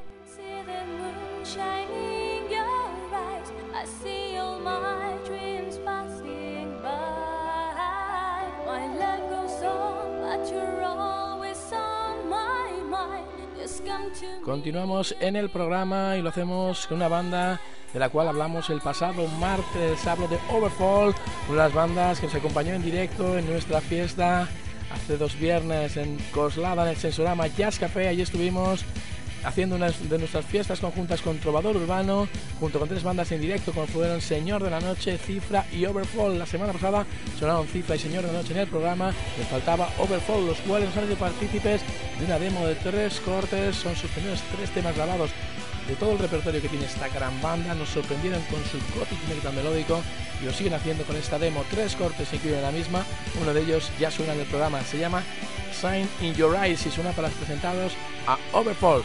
Continuamos en el programa y lo hacemos con una banda de la cual hablamos el pasado martes. Hablo de Overfall, una de las bandas que nos acompañó en directo en nuestra fiesta hace dos viernes en Coslada, en el Sensorama Jazz Café. Allí estuvimos haciendo una de nuestras fiestas conjuntas con Trovador Urbano, junto con tres bandas en directo como fueron Señor de la Noche, Cifra y Overfall. La semana pasada sonaron Cifra y Señor de la Noche en el programa, les faltaba Overfall, los cuales nos han sido partícipes de una demo de tres cortes. Son sus primeros tres temas grabados de todo el repertorio que tiene esta gran banda. Nos sorprendieron con su gothic metal melódico y lo siguen haciendo con esta demo. Tres cortes se incluyen en la misma, uno de ellos ya suena en el programa, se llama Sign in Your Eyes y suena para los presentados a Overfall.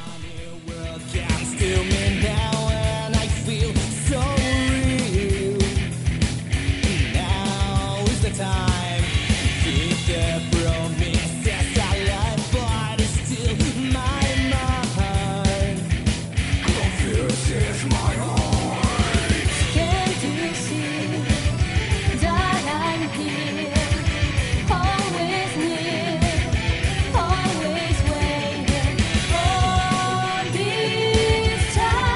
Time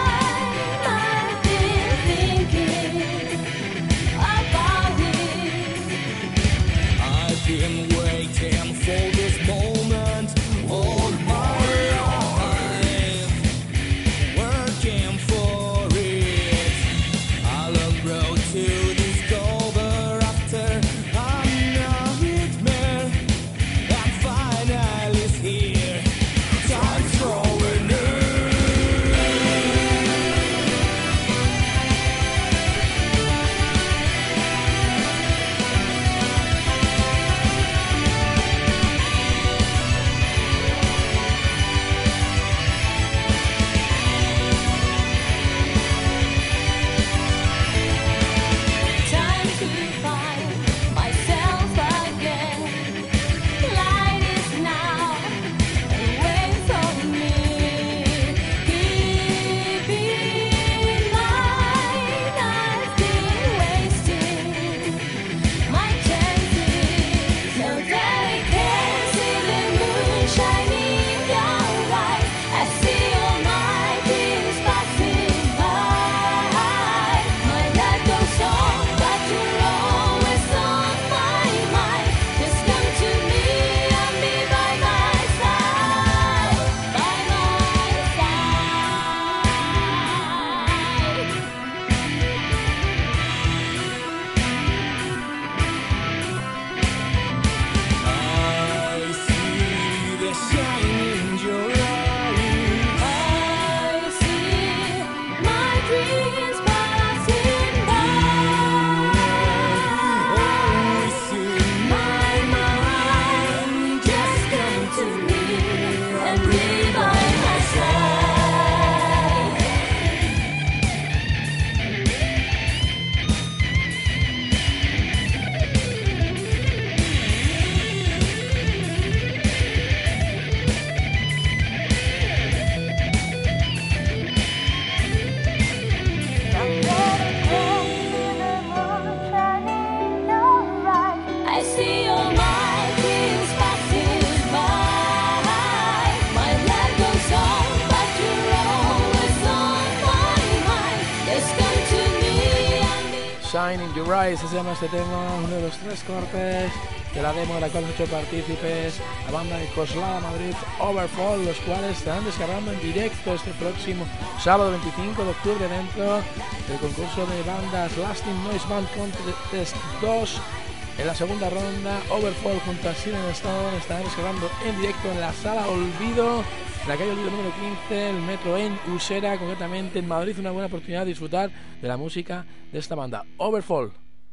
Line in Your Eyes, se llama este tema, uno de los tres cortes de la demo de la cual han hecho partícipes la banda de Coslada Madrid, Overfall, los cuales estarán descargando en directo este próximo sábado veinticinco de octubre dentro del concurso de bandas Lasting Noise Band Contest dos. En la segunda ronda, Overfall junto a Siren Stone estarán descargando en directo en la Sala Olvido, en la calle Olvido número quince, el metro en Usera, concretamente en Madrid. Una buena oportunidad de disfrutar de la música de esta banda, Overfall.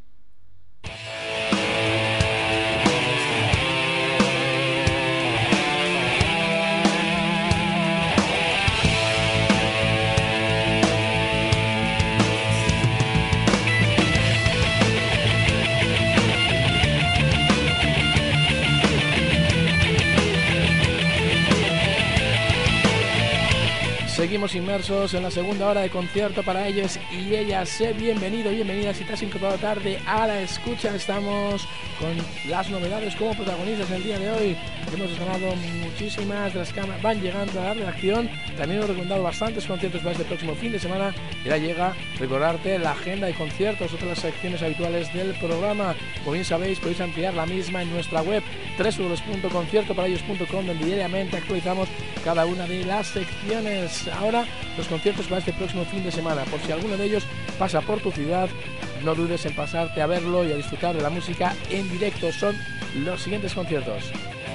Seguimos inmersos en la segunda hora de concierto para ellos y ellas. Sé bienvenido, bienvenida. Si te has incorporado tarde a la escucha, estamos con las novedades como protagonistas el día de hoy. Hemos estrenado muchísimas de las cámaras, van llegando a la redacción. También hemos recomendado bastantes conciertos para este próximo fin de semana. Y ahora llega recordarte la agenda de conciertos, otras las secciones habituales del programa. Como bien sabéis, podéis ampliar la misma en nuestra web doble u doble u doble u punto concierto para ellos punto com, donde diariamente actualizamos cada una de las secciones. Ahora los conciertos para este próximo fin de semana. Por si alguno de ellos pasa por tu ciudad, no dudes en pasarte a verlo y a disfrutar de la música en directo. Son los siguientes conciertos.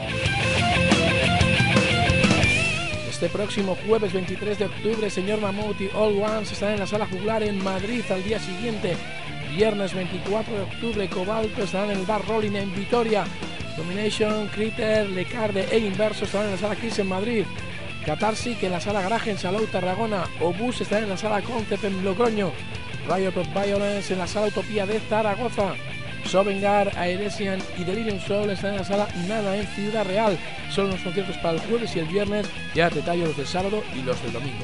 Este próximo jueves veintitrés de octubre, Señor Mammoth y All Ones estarán en la Sala Juglar en Madrid. Al día siguiente, viernes veinticuatro de octubre, Cobalto estarán en el Bar Rolling en Vitoria. Domination, Critter, Lecarde e Inverso estarán en la Sala Kiss en Madrid. Catarsic en la Sala Garaje en Salou, Tarragona. Obús estará en la Sala Concept en Logroño. Riot of Violence en la Sala Utopía de Zaragoza. Sovengar, Aeresian y Delirium Soul están en la Sala Nada en Ciudad Real. Son unos conciertos para el jueves y el viernes. Ya te detallo los del sábado y los del domingo.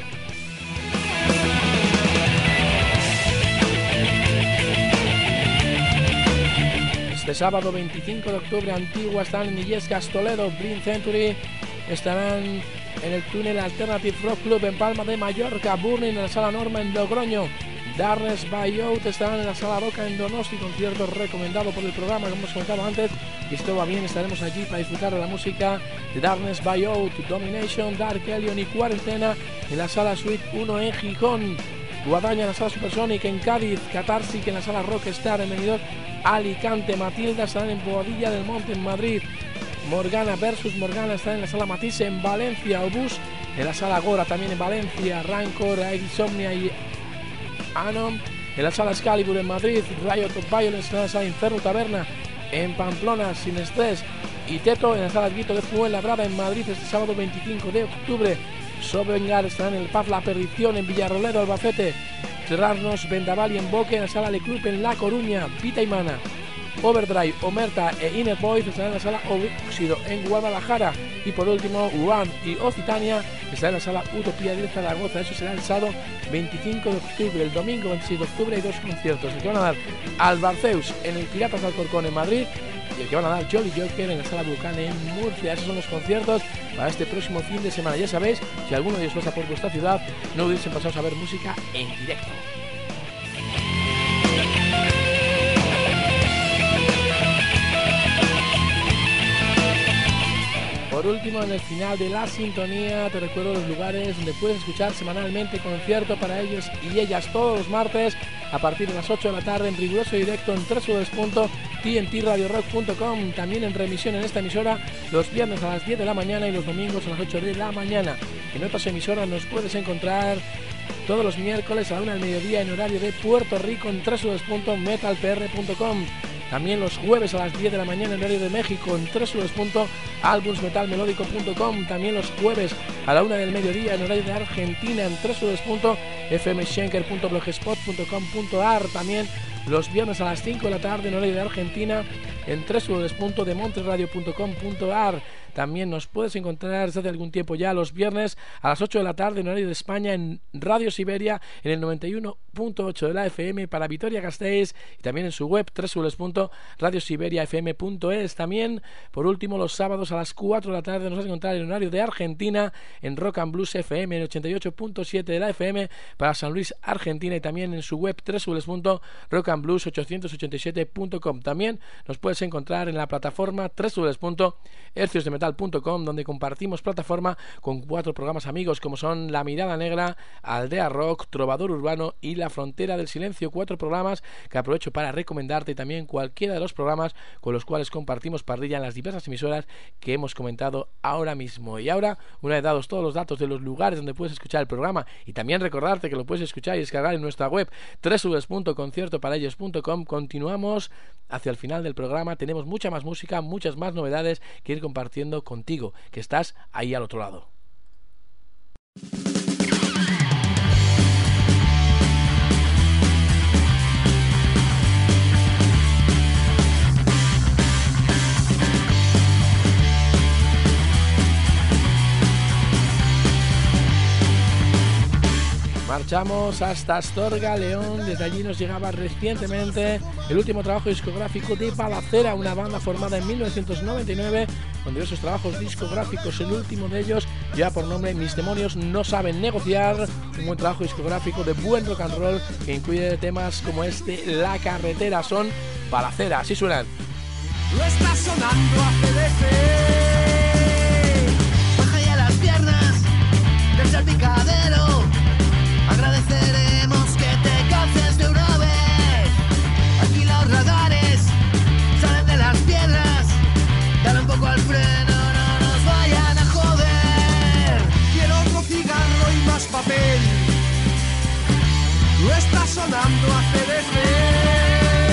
Este sábado veinticinco de octubre, Antigua están en Illescas, Toledo. Green Century estarán en el túnel Alternative Rock Club en Palma de Mallorca. Burning en la Sala Norma en Logroño. Darkness by Out estarán en la Sala Roca en Donosti, concierto recomendado por el programa, como hemos comentado antes. Y si todo va bien, estaremos allí para disfrutar de la música de Darkness by Out, Domination, Dark Alien y Cuarentena en la Sala Suite uno en Gijón. Guadaña en la Sala Supersonic en Cádiz. Catarsic en la Sala Rockstar en Benidorm, Alicante. Matilda estarán en Boadilla del Monte en Madrid. Morgana versus Morgana están en la Sala Matisse en Valencia. Obús en la Sala Gora también en Valencia. Rancor, Insomnia y Anon en la Sala Excalibur en Madrid. Riot of Violence en la Sala Inferno Taberna en Pamplona. Sin Estrés y Teto en la Sala Guito de Fuenlabrada en Madrid este sábado veinticinco de octubre. Sovengar estará en el Pub La Perdición en Villarroledo, Albacete. Cerrarnos, Vendaval y Emboque en la Sala Le Club en La Coruña. Pita y Mana, Overdrive, Omerta e Inner Voice estarán en la Sala Óxido en Guadalajara. Y por último, One y Occitania estarán en la Sala Utopía de Zaragoza. Eso será el sábado veinticinco de octubre. El domingo veintiséis de octubre hay dos conciertos. El que van a dar Albarceus en el Piratas de Alcorcón en Madrid y el que van a dar Jolly Joker en la Sala Vulcán en Murcia. Esos son los conciertos para este próximo fin de semana. Ya sabéis, si alguno de ellos pasa por vuestra ciudad, no dudéis en pasaros a ver música en directo. Por último, en el final de la sintonía, te recuerdo los lugares donde puedes escuchar semanalmente concierto para ellos y ellas todos los martes a partir de las ocho de la tarde en riguroso directo en doble u doble u doble u punto t n t radio rock punto com. También en remisión en esta emisora los viernes a las diez de la mañana y los domingos a las ocho de la mañana. En otras emisoras nos puedes encontrar todos los miércoles a la una del mediodía en horario de Puerto Rico en doble u doble u doble u punto metal p r punto com. También los jueves a las diez de la mañana en horario de México en doble u doble u doble u punto albums metal melódico punto com. También los jueves a la una del mediodía en horario de Argentina en doble u doble u doble u punto f m schenker punto blogspot punto com punto a r. También los viernes a las cinco de la tarde en horario de Argentina en doble u doble u doble u punto demontreradio punto com punto a r. También nos puedes encontrar desde hace algún tiempo ya los viernes a las ocho de la tarde en horario de España en Radio Siberia en el noventa y uno punto ocho de la F M para Vitoria-Gasteiz y también en su web doble u doble u doble u punto radio siberia f m punto es. También, por último, los sábados a las cuatro de la tarde nos vas a encontrar en horario de Argentina en Rock and Blues F M en ochenta y ocho punto siete de la F M para San Luis, Argentina, y también en su web doble u doble u doble u punto rock and blues ochocientos ochenta y siete punto com. También nos puedes encontrar en la plataforma doble u doble u doble u punto hercios de metal punto com, donde compartimos plataforma con cuatro programas amigos como son La Mirada Negra, Aldea Rock, Trovador Urbano y La Frontera del Silencio, cuatro programas que aprovecho para recomendarte, y también cualquiera de los programas con los cuales compartimos parrilla en las diversas emisoras que hemos comentado ahora mismo. Y ahora, una vez dados todos los datos de los lugares donde puedes escuchar el programa, y también recordarte que lo puedes escuchar y descargar en nuestra web doble u doble u doble u punto concierto para ellos punto com, continuamos hacia el final del programa. Tenemos mucha más música, muchas más novedades que ir compartiendo contigo, que estás ahí al otro lado. Marchamos hasta Astorga, León. Desde allí nos llegaba recientemente el último trabajo discográfico de Balacera, una banda formada en mil novecientos noventa y nueve con diversos trabajos discográficos. El último de ellos lleva por nombre Mis Demonios No Saben Negociar, un buen trabajo discográfico de buen rock and roll que incluye temas como este, La Carretera. Son Balacera, así suenan. Lo está sonando a C D C. Baja ya las piernas del salpicadero. Agradeceremos que te canses de una vez. Aquí los radares salen de las piedras. Dale un poco al freno, no nos vayan a joder. Quiero otro cigarro y más papel. Lo está sonando a C D C.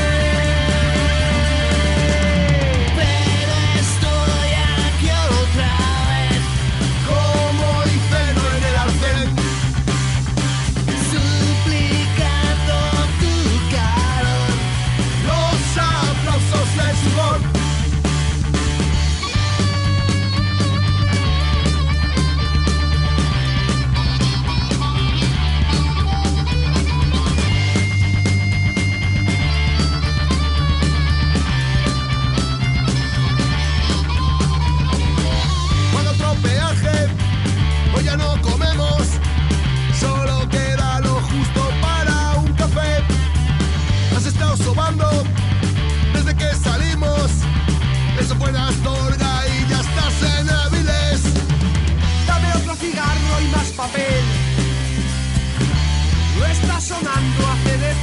Desde que salimos, eso fue en Astorga y ya estás en Avilés. Dame otro cigarro y más papel. Lo está sonando a C D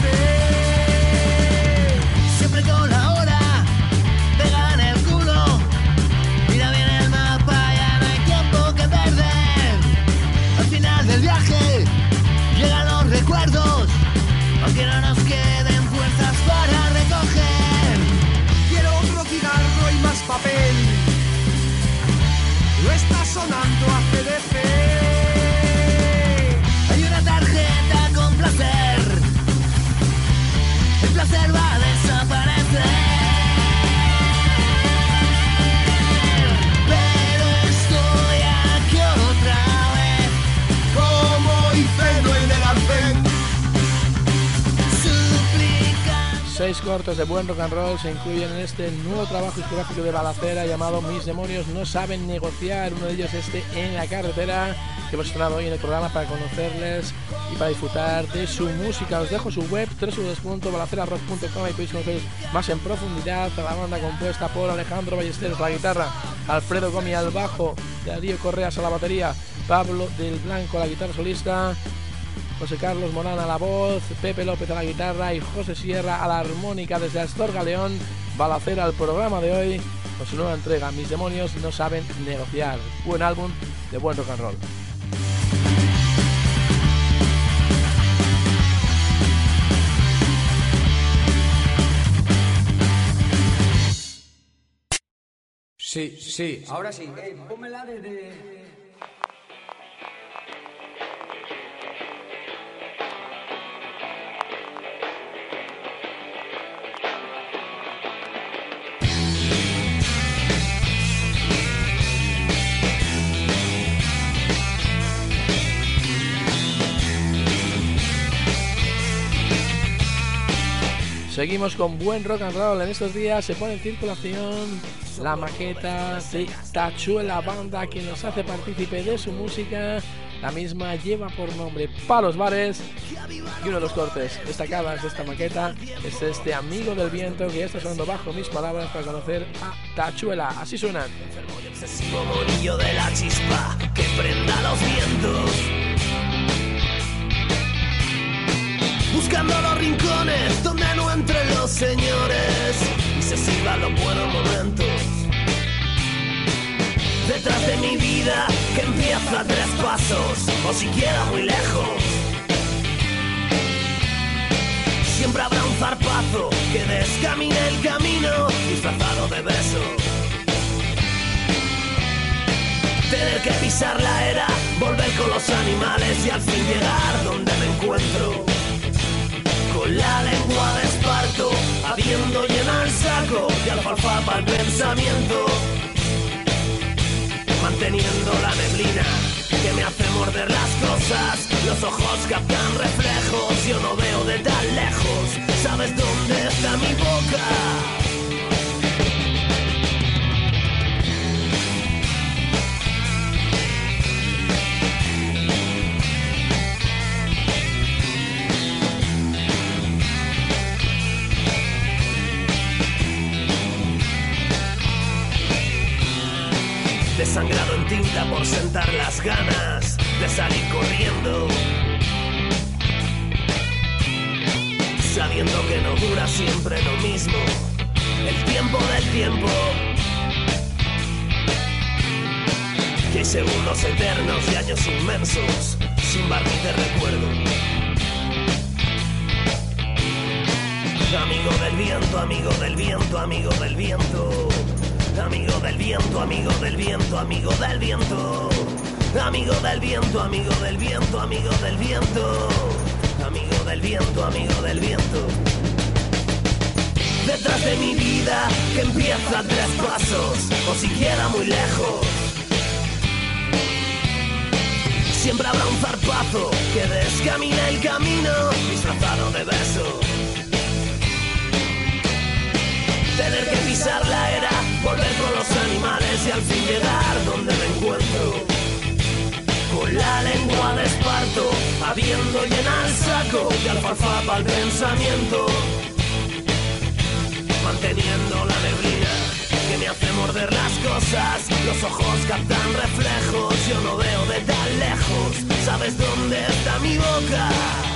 C. Siempre con la hora pegada en el culo. Mira bien el mapa, ya no hay tiempo que perder. Al final del viaje llegan los recuerdos, aunque no nos queden fuerzas para recoger. Quiero otro cigarro y más papel. Lo está sonando a C D C. Hay una tarjeta con placer. El placer va a desaparecer. Pero estoy aquí otra vez, como hice no en el arcén. Seis cortes de buen rock and roll se incluyen en este nuevo trabajo discográfico de Balacera llamado Mis Demonios No Saben Negociar. Uno de ellos este En la Carretera, que hemos estrenado hoy en el programa para conocerles y para disfrutar de su música. Os dejo su web doble u doble u doble u punto balacera rock punto com, y podéis conocer más en profundidad a la banda compuesta por Alejandro Ballesteros a la guitarra, Alfredo Gomi al bajo, Darío Correas a la batería, Pablo del Blanco a la guitarra solista, José Carlos Morán a la voz, Pepe López a la guitarra y José Sierra a la armónica. Desde Astorga, León, Balacera al programa de hoy con su nueva entrega Mis Demonios No Saben Negociar. Buen álbum de buen rock and roll. Sí, sí, ahora sí. Eh, pónmela desde... Seguimos con buen rock and roll. En estos días se pone en circulación la maqueta de Tachuela Banda, quien nos hace partícipe de su música. La misma lleva por nombre Palos Bares, y uno de los cortes destacados de esta maqueta es este Amigo del Viento, que ya está sonando bajo mis palabras para conocer a Tachuela. Así suenan. El obsesivo monillo de la chispa que prenda los vientos, buscando los rincones donde no entren los señores y se sirvan los buenos momentos. Detrás de mi vida que empieza a tres pasos o siquiera muy lejos, siempre habrá un zarpazo que descamine el camino disfrazado de beso. Tener que pisar la era, volver con los animales y al fin llegar donde me encuentro, con la lengua de esparto, habiendo llenado el saco de alfalfa el pensamiento, manteniendo la neblina que me hace morder las cosas. Los ojos captan reflejos, yo no veo de tan lejos. ¿Sabes dónde está mi boca? Desangrado en tinta por sentar las ganas de salir corriendo, sabiendo que no dura siempre lo mismo, el tiempo del tiempo, que hay segundos eternos y años inmensos sin barniz de recuerdo. Amigo del viento, amigo del viento, amigo del viento, amigo del viento, amigo del viento, amigo del viento, amigo del viento, amigo del viento, amigo del viento, amigo del viento, amigo del viento. Detrás de mi vida que empieza a tres pasos o siquiera muy lejos, siempre habrá un zarpazo que descamine el camino disfrazado de beso. Tener que pisar la era, volver con los animales y al fin llegar donde me encuentro, con la lengua de esparto, habiendo llenado el saco de alfalfa al pensamiento, manteniendo la neblina que me hace morder las cosas. Los ojos captan reflejos, yo no veo de tan lejos. ¿Sabes dónde está mi boca?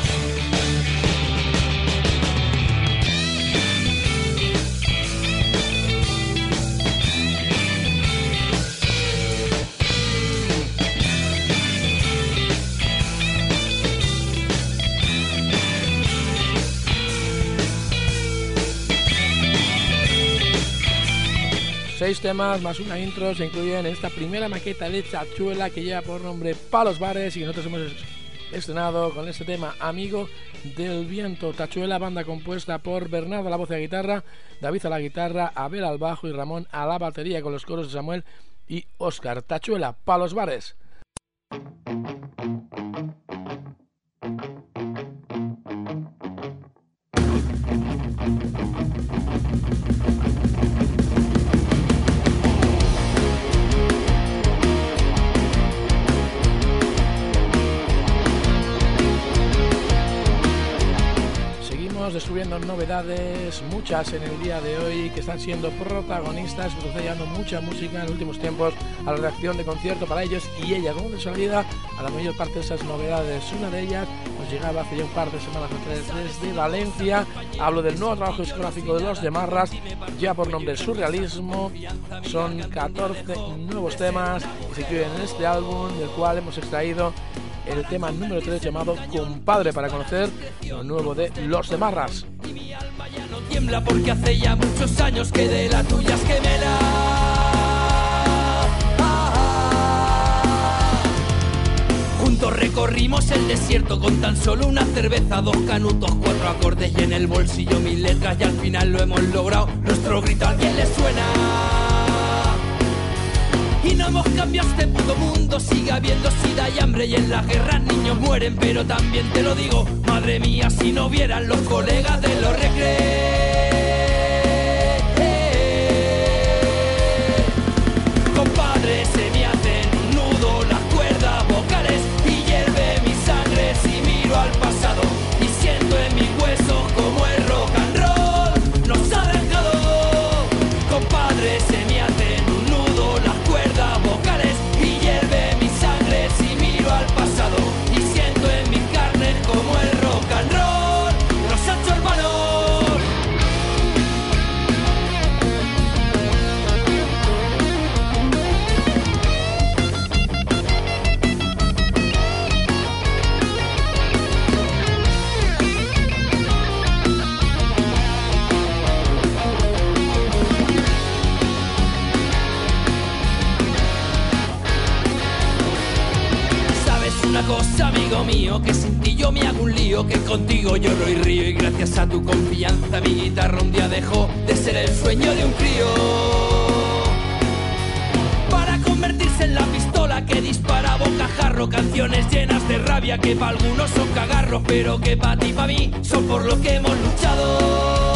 Seis temas más una intro se incluyen en esta primera maqueta de Tachuela, que lleva por nombre Palos Bares, y que nosotros hemos estrenado con este tema Amigo del Viento. Tachuela, banda compuesta por Bernardo a la voz y la guitarra, David a la guitarra, Abel al bajo y Ramón a la batería, con los coros de Samuel y Óscar. Tachuela, Palos Bares. Descubriendo novedades, muchas en el día de hoy, que están siendo protagonistas, que nos está llegando mucha música en los últimos tiempos a la reacción de concierto para ellos y ellas, como de salida a la mayor parte de esas novedades. Una de ellas nos llegaba hace ya un par de semanas o tres desde Valencia. Hablo del nuevo trabajo discográfico de Los Demarras, ya por nombre Surrealismo. Son catorce nuevos temas que se incluyen en este álbum, del cual hemos extraído el tema número tres llamado Compadre, para conocer lo nuevo de Los Demarras. Y mi alma ya no tiembla porque hace ya muchos años que de la tuya es gemela. Ah, juntos recorrimos el desierto con tan solo una cerveza, dos canutos, cuatro acordes y en el bolsillo mil letras, y al final lo hemos logrado. Nuestro grito a alguien le suena. Y no hemos cambiado este puto mundo, sigue habiendo sida y hambre, y en las guerras niños mueren, pero también te lo digo, madre madre mía, si no vieran los colegas de los recreos. Compadre, se me hacen un nudo las cuerdas vocales y hierve mi sangre si miro al pasado y siento en mis huesos como el rock and roll nos ha dejado. Compadre, se me hacen un nudo las cuerdas vocales y hierve mi sangre si miro al pasado y siento en mis carnes como el rock and roll nos ha hecho hermanos. Una cosa, amigo mío, que sin ti yo me hago un lío, que contigo lloro y río y gracias a tu confianza mi guitarra un día dejó de ser el sueño de un crío para convertirse en la pistola que dispara a bocajarro, canciones llenas de rabia que para algunos son cagarros, pero que para ti y para mí son por lo que hemos luchado.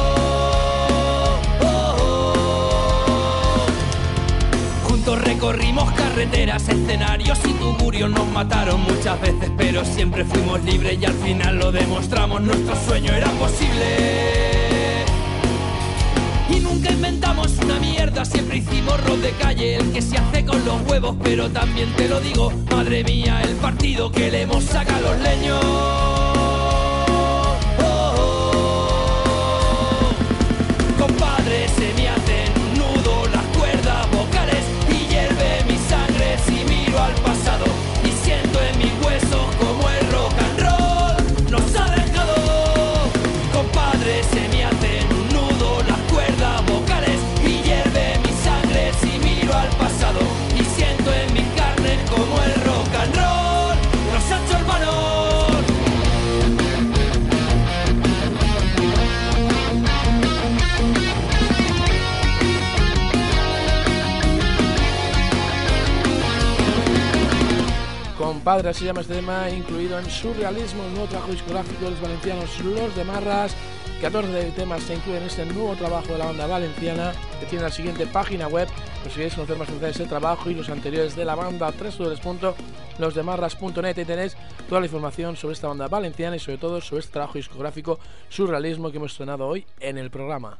Recorrimos carreteras, escenarios y tugurios, nos mataron muchas veces, pero siempre fuimos libres y al final lo demostramos, nuestro sueño era posible. Y nunca inventamos una mierda, siempre hicimos rock de calle, el que se hace con los huevos, pero también te lo digo, madre mía, el partido que le hemos sacado a los leños. Oh, oh, oh. Compadre, se me hacen un nudo las cuerdas vocales y hierve mi sangre si miro al pasado y siento en mis huesos como el rock and roll nos ha dejado. Compadre, se me hacen un nudo las cuerdas vocales y hierve mi sangre si miro al pasado y siento en mis carnes como el rock and roll nos ha hecho hermanos. Compadre, así se llama este tema, incluido en Surrealismo, un nuevo trabajo discográfico de los valencianos Los de Marras. catorce temas se incluyen en este nuevo trabajo de la banda valenciana, que tiene la siguiente página web, pues si queréis conocer más de este trabajo y los anteriores de la banda, doble u doble u doble u punto los de marras punto net, y tenéis toda la información sobre esta banda valenciana y sobre todo sobre este trabajo discográfico Surrealismo que hemos estrenado hoy en el programa.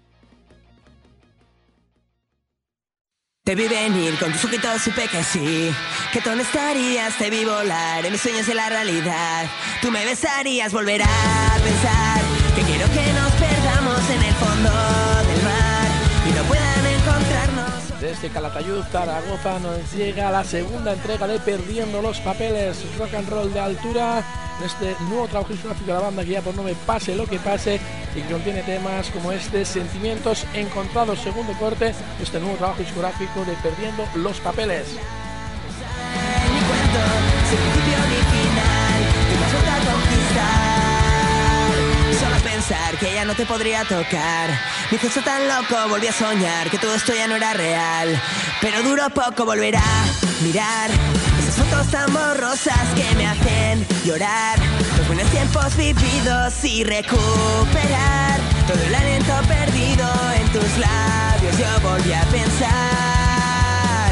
Te vi venir, con tus ojitos supe que sí, que tú no estarías, te vi volar en mis sueños de la realidad. Tú me besarías, volver a pensar que quiero que nos perdamos en el fondo del mar y no puedan encontrarnos. Desde Calatayud, Zaragoza, nos llega la segunda entrega de Perdiendo los Papeles, rock and roll de altura, en este nuevo trabajo discográfico de la banda que ya por nombre Pase lo que pase y que contiene temas como este Sentimientos Encontrados, segundo corte, este nuevo trabajo discográfico de Perdiendo los Papeles. Mi cuento, sin principio ni final, tú me has vuelto a conquistar. Solo pensar que ya no te podría tocar, me hizo tan loco, volví a soñar que todo esto ya no era real, pero duró poco volver a mirar esas fotos tan borrosas que me hacen llorar, los buenos tiempos vividos y recuperar todo el aliento perdido en tus labios. Yo volví a pensar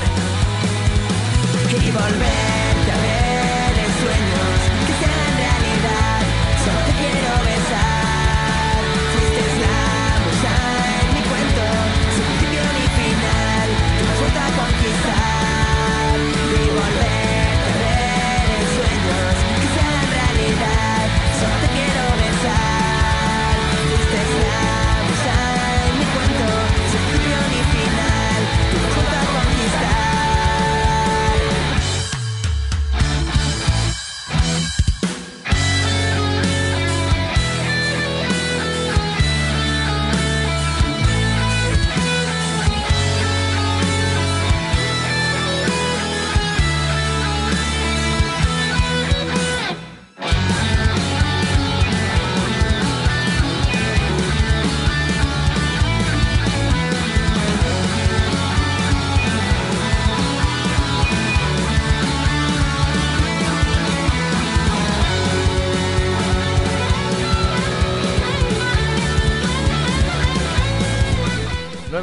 y volverte a ver en sueños que sean realidad. Solo te quiero besar. Fuiste la musa en mi cuento, sin principio ni final. Tú me has vuelto a conquistar y volverte a ver en sueños que sean realidad. Solo te quiero besar. Fuiste la musa en mi cuento, sin principio ni final. Tú me has vuelto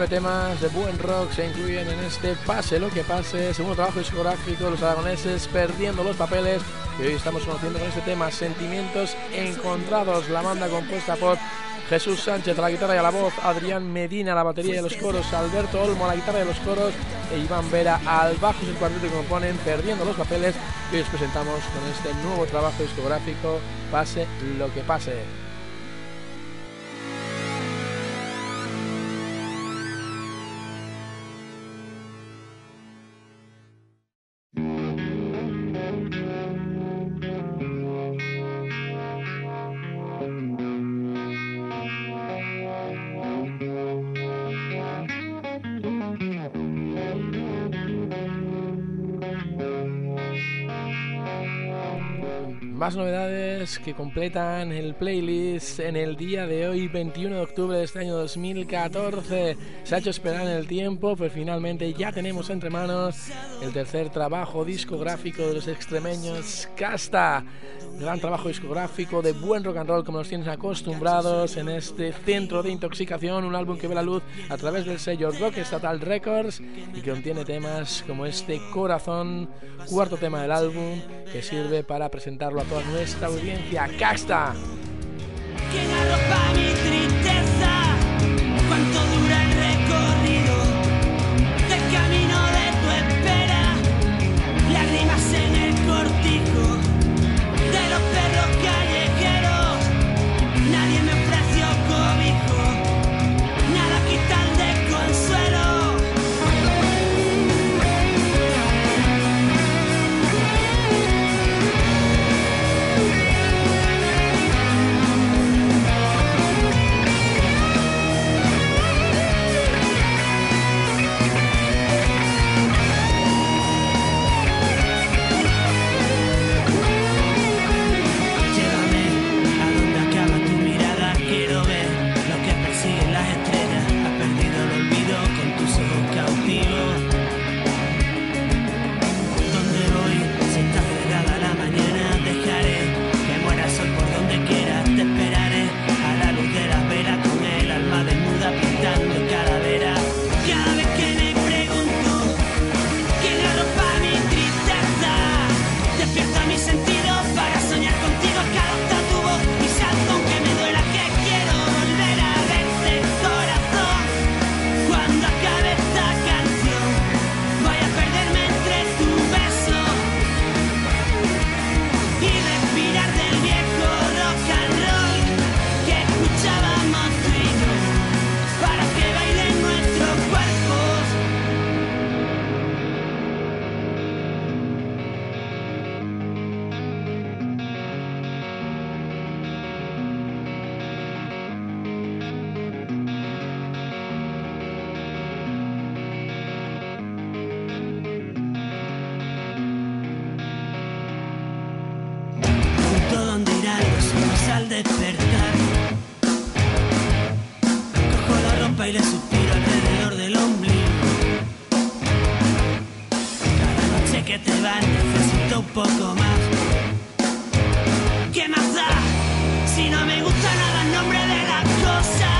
temas de buen rock se incluyen en este Pase lo que pase, segundo trabajo discográfico de los aragoneses Perdiendo los papeles, y hoy estamos conociendo con este tema Sentimientos encontrados, la banda compuesta por Jesús Sánchez a la guitarra y a la voz, Adrián Medina a la batería y a los coros, Alberto Olmo a la guitarra y a los coros e Iván Vera al bajo, es el cuarteto que componen Perdiendo los papeles, y hoy os presentamos con este nuevo trabajo discográfico Pase lo que pase. Más novedades que completan el playlist en el día de hoy, veintiuno de octubre de este año dos mil catorce. Se ha hecho esperar en el tiempo, pero finalmente ya tenemos entre manos el tercer trabajo discográfico de los extremeños Casta. Gran trabajo discográfico de buen rock and roll como nos tienes acostumbrados en este Centro de Intoxicación, un álbum que ve la luz a través del sello Rock Estatal Records y que contiene temas como este Corazón, cuarto tema del álbum, que sirve para presentarlo a toda nuestra audiencia. Casta. ¿Quién arropa mi tristeza? ¿Cuánto dura el recorrido del camino de tu espera? Lágrimas en el cortijo de los perros callejeros. Nadie me ofreció cobijo, nada quita el desconsuelo. Al despertar, cojo la ropa y le suspiro alrededor del ombligo. Cada noche que te vas necesito un poco más. ¿Qué más da? Si no me gusta nada el nombre de las cosas.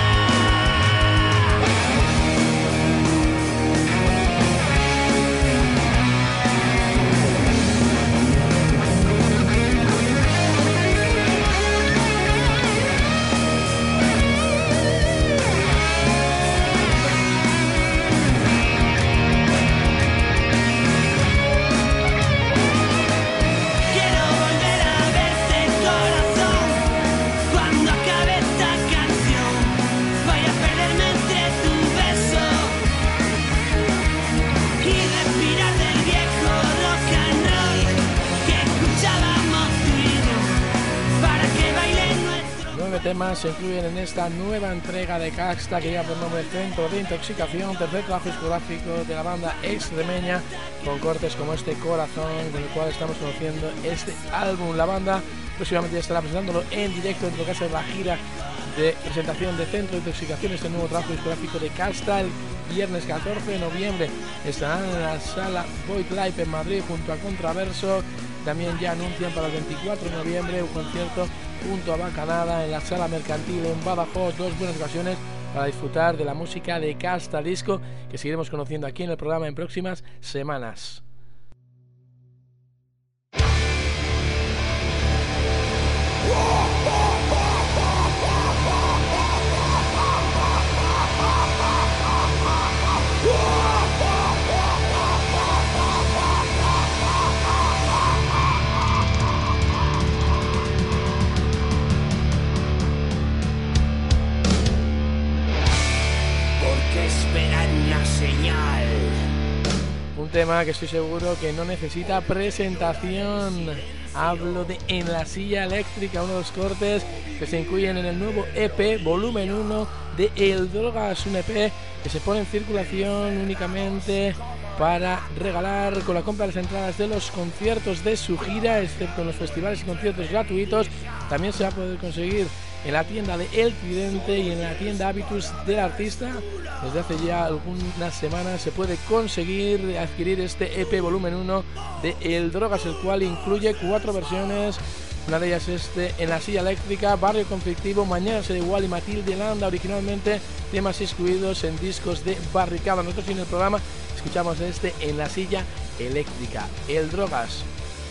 Temas se incluyen en esta nueva entrega de Casta que lleva por nombre Centro de Intoxicación, tercer trabajo discográfico de la banda extremeña, con cortes como este Corazón, con el cual estamos conociendo este álbum. La banda próximamente ya estará presentándolo en directo en lo que es la gira de presentación de Centro de Intoxicación, este nuevo trabajo discográfico de Casta. El viernes catorce de noviembre estarán en la sala Void Live en Madrid junto a Contraverso. También ya anuncian para el veinticuatro de noviembre un concierto junto a Bacanada en la Sala Mercantil en Badajoz. Dos buenas ocasiones para disfrutar de la música de Casta Disco que seguiremos conociendo aquí en el programa en próximas semanas. Un tema que estoy seguro que no necesita presentación. Hablo de En la silla eléctrica, uno de los cortes que se incluyen en el nuevo E P volumen uno de El Drogas, un E P que se pone en circulación únicamente para regalar con la compra de las entradas de los conciertos de su gira, excepto en los festivales y conciertos gratuitos. También se va a poder conseguir en la tienda de El Tridente y en la tienda Habitus del artista. Desde hace ya algunas semanas se puede conseguir adquirir este E P volumen uno de El Drogas, el cual incluye cuatro versiones. Una de ellas este En la silla eléctrica, Barrio Conflictivo, Mañana será igual y Matilde Landa, originalmente temas excluidos en discos de Barricada. Nosotros en el programa escuchamos este En la silla eléctrica, El Drogas.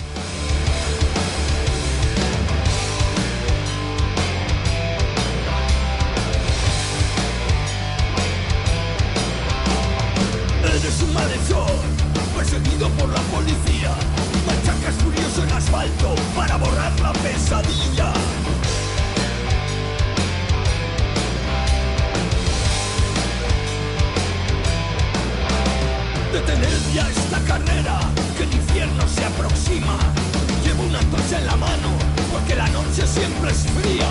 Eres un malhechor, perseguido por la policía. Machacas furioso en asfalto para borrar la pesadilla. Detener ya esta carrera, que el infierno se aproxima. Llevo una antorcha en la mano, porque la noche siempre es fría.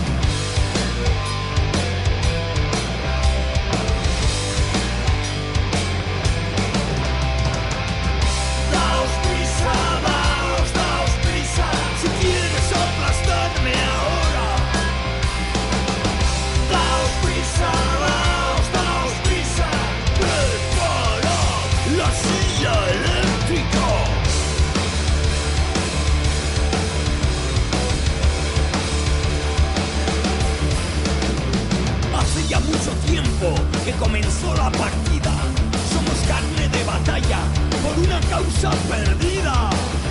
Que comenzó la partida, somos carne de batalla por una causa perdida.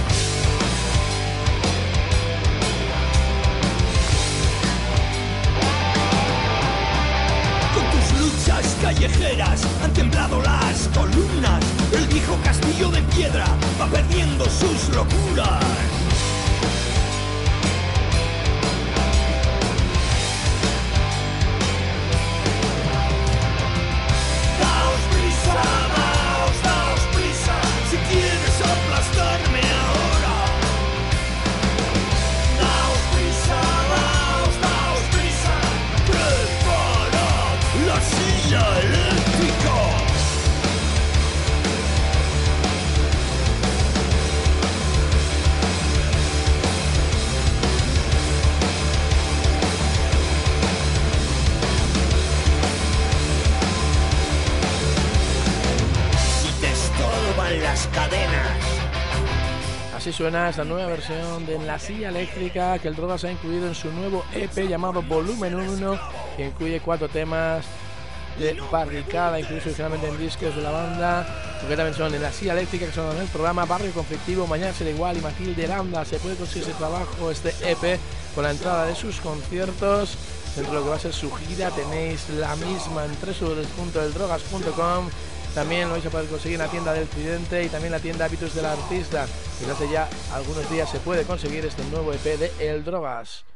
Con tus luchas callejeras han temblado las columnas. El viejo castillo de piedra va perdiendo sus locuras. Así suena esta nueva versión de En la silla eléctrica que El Drogas ha incluido en su nuevo E P llamado Volumen uno, que incluye cuatro temas de Barricada, incluso originalmente en discos de la banda. Concretamente son En la silla eléctrica, que son en el programa, Barrio Conflictivo, Mañana será igual y Matilde Landa. Se puede conseguir ese trabajo, este E P, con la entrada de sus conciertos. Dentro de lo que va a ser su gira tenéis la misma en doble u doble u doble u punto el drogas punto com. También lo vais a poder conseguir en la tienda del Tridente y también en la tienda Habitus del artista. Desde hace ya algunos días se puede conseguir este nuevo E P de El Drogas.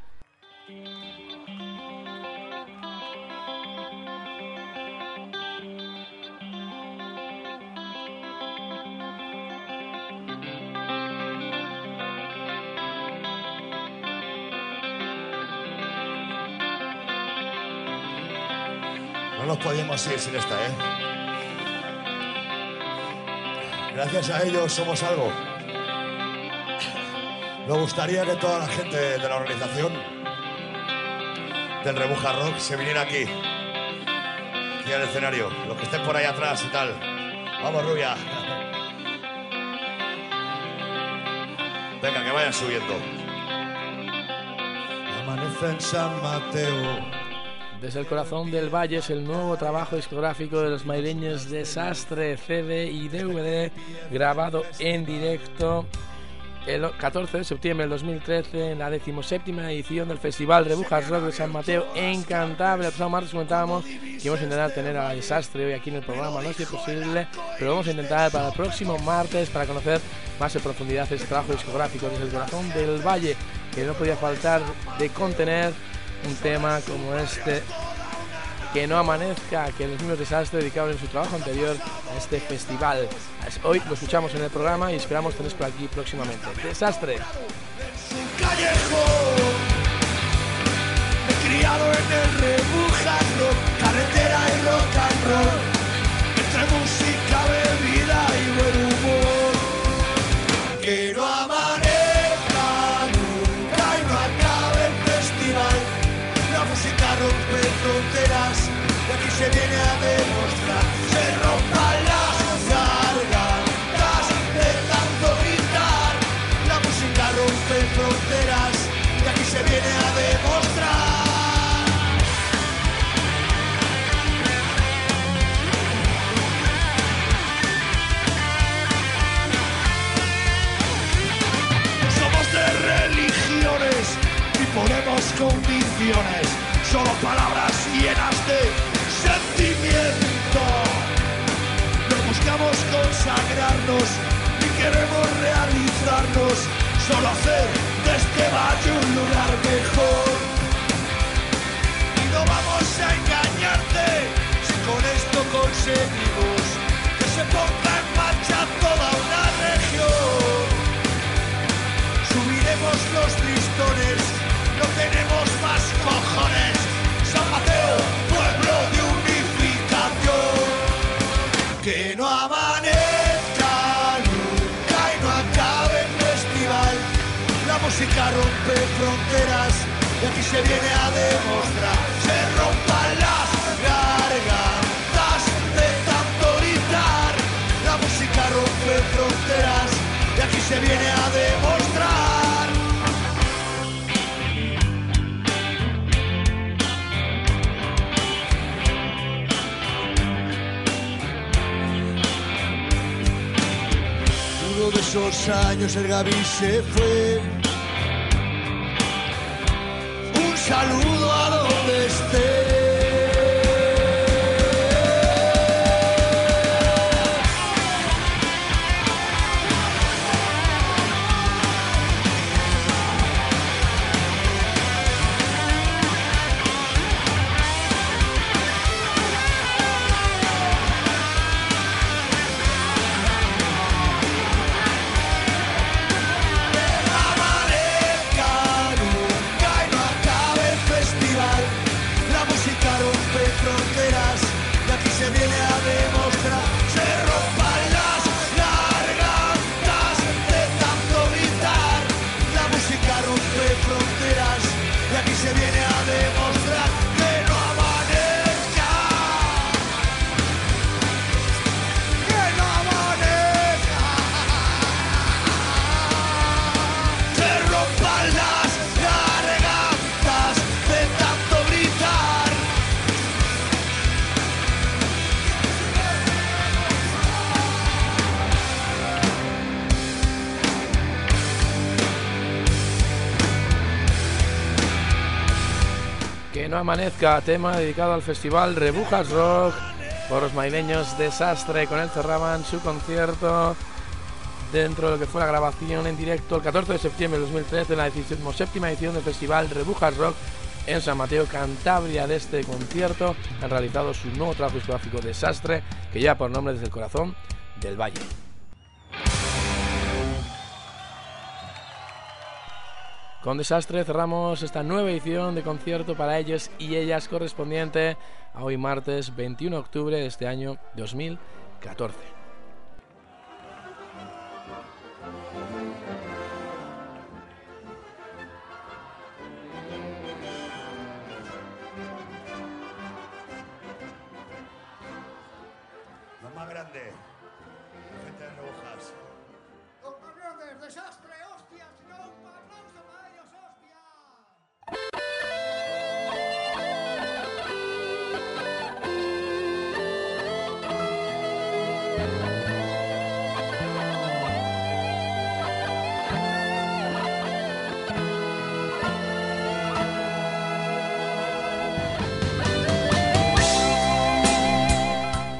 No nos podíamos ir sin esta, ¿eh? Gracias a ellos somos algo. Me gustaría que toda la gente de la organización del Rebuja Rock se viniera aquí, aquí al escenario, los que estén por ahí atrás y tal. Vamos, rubia. Venga, que vayan subiendo. Amanece en San Mateo, Desde el corazón del valle es el nuevo trabajo discográfico de los madrileños Desastre, C D y D V D, grabado en directo el catorce de septiembre del dos mil trece en la decimoséptima edición del Festival Rebujas Rock de San Mateo en Cantabria. El pasado martes comentábamos que íbamos a intentar tener a Desastre hoy aquí en el programa, no es posible, pero vamos a intentar para el próximo martes para conocer más en profundidad este trabajo discográfico desde el corazón del valle, que no podía faltar de contener un tema como este, Que no amanezca, que los mismos Desastre dedicaron en su trabajo anterior a este festival. Hoy lo escuchamos en el programa y esperamos tenerlos por aquí próximamente. Desastre. Callejón, me he criado en el Rebujas Rock, carretera y rock and roll, entre música, bebida y buen humor. Que no amanezca nunca y no acabe el festival. La música rompe fronteras y aquí se viene a demostrar. Se rompan las gargantas de tanto gritar. La música rompe fronteras y aquí se viene a demostrar. Somos de religiones y ponemos condiciones, solo palabras llenas de sentimiento. No buscamos consagrarnos ni queremos realizarnos, solo hacer de este valle un lugar mejor. Y no vamos a engañarte si con esto conseguimos que se ponga en marcha toda una región. Subiremos los listones, no tenemos más cojones. San Mateo, pueblo de unificación. Que no amanezca nunca y no acabe el festival. La música rompe fronteras y aquí se viene a demostrar. Se rompan las gargantas de tanto gritar. La música rompe fronteras y aquí se viene a demostrar. De esos años el Gaby se fue. Un saludo a donde esté. No amanezca, tema dedicado al festival Rebujas Rock por los madrileños Desastre. Con él cerraban su concierto dentro de lo que fue la grabación en directo el catorce de septiembre de dos mil trece en la decimoséptima edición del festival Rebujas Rock en San Mateo, Cantabria. De este concierto han realizado su nuevo trabajo discográfico Desastre, que lleva por nombre Desde el corazón del valle. Con Desastre cerramos esta nueva edición de concierto para ellos y ellas correspondiente a hoy martes veintiuno de octubre de este año dos mil catorce. Lo más grande, gente de Rebujas. Los más grandes, Desastre, hostias, no, un aplauso para ellos, hostias.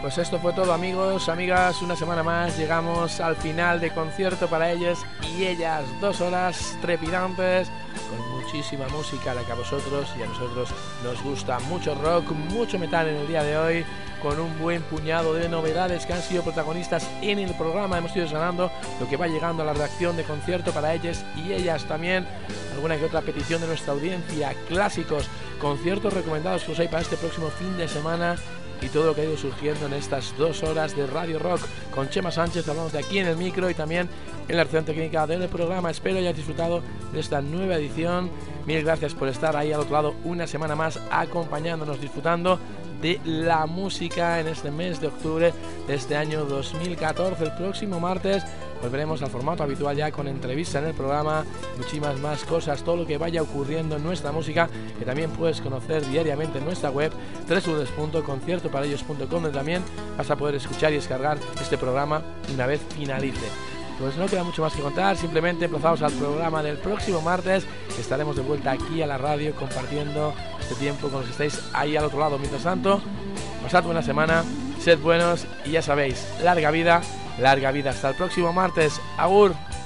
Pues esto fue todo, amigos, amigas, una semana más llegamos al final de concierto para ellos y ellas, dos horas trepidantes con muchísima música, la que a vosotros y a nosotros nos gusta, mucho rock, mucho metal en el día de hoy, con un buen puñado de novedades que han sido protagonistas en el programa. Hemos ido sonando lo que va llegando a la redacción de concierto para ellos y ellas también, alguna que otra petición de nuestra audiencia, clásicos, conciertos recomendados que os hay para este próximo fin de semana y todo lo que ha ido surgiendo en estas dos horas de Radio Rock con Chema Sánchez. Hablamos de aquí en el micro y también en la versión técnica del programa. Espero hayáis disfrutado de esta nueva edición. Mil gracias por estar ahí al otro lado una semana más acompañándonos, disfrutando de la música en este mes de octubre de este año dos mil catorce. El próximo martes volveremos al formato habitual ya con entrevista en el programa, muchísimas más cosas, todo lo que vaya ocurriendo en nuestra música, que también puedes conocer diariamente en nuestra web doble u doble u doble u punto concierto para ellos punto com, donde también vas a poder escuchar y descargar este programa una vez finalice. Pues no queda mucho más que contar, simplemente emplazamos al programa del próximo martes, que estaremos de vuelta aquí a la radio compartiendo este tiempo con los que estáis ahí al otro lado. Mientras tanto, pasad buena semana, sed buenos y ya sabéis, larga vida, larga vida. Hasta el próximo martes. Agur.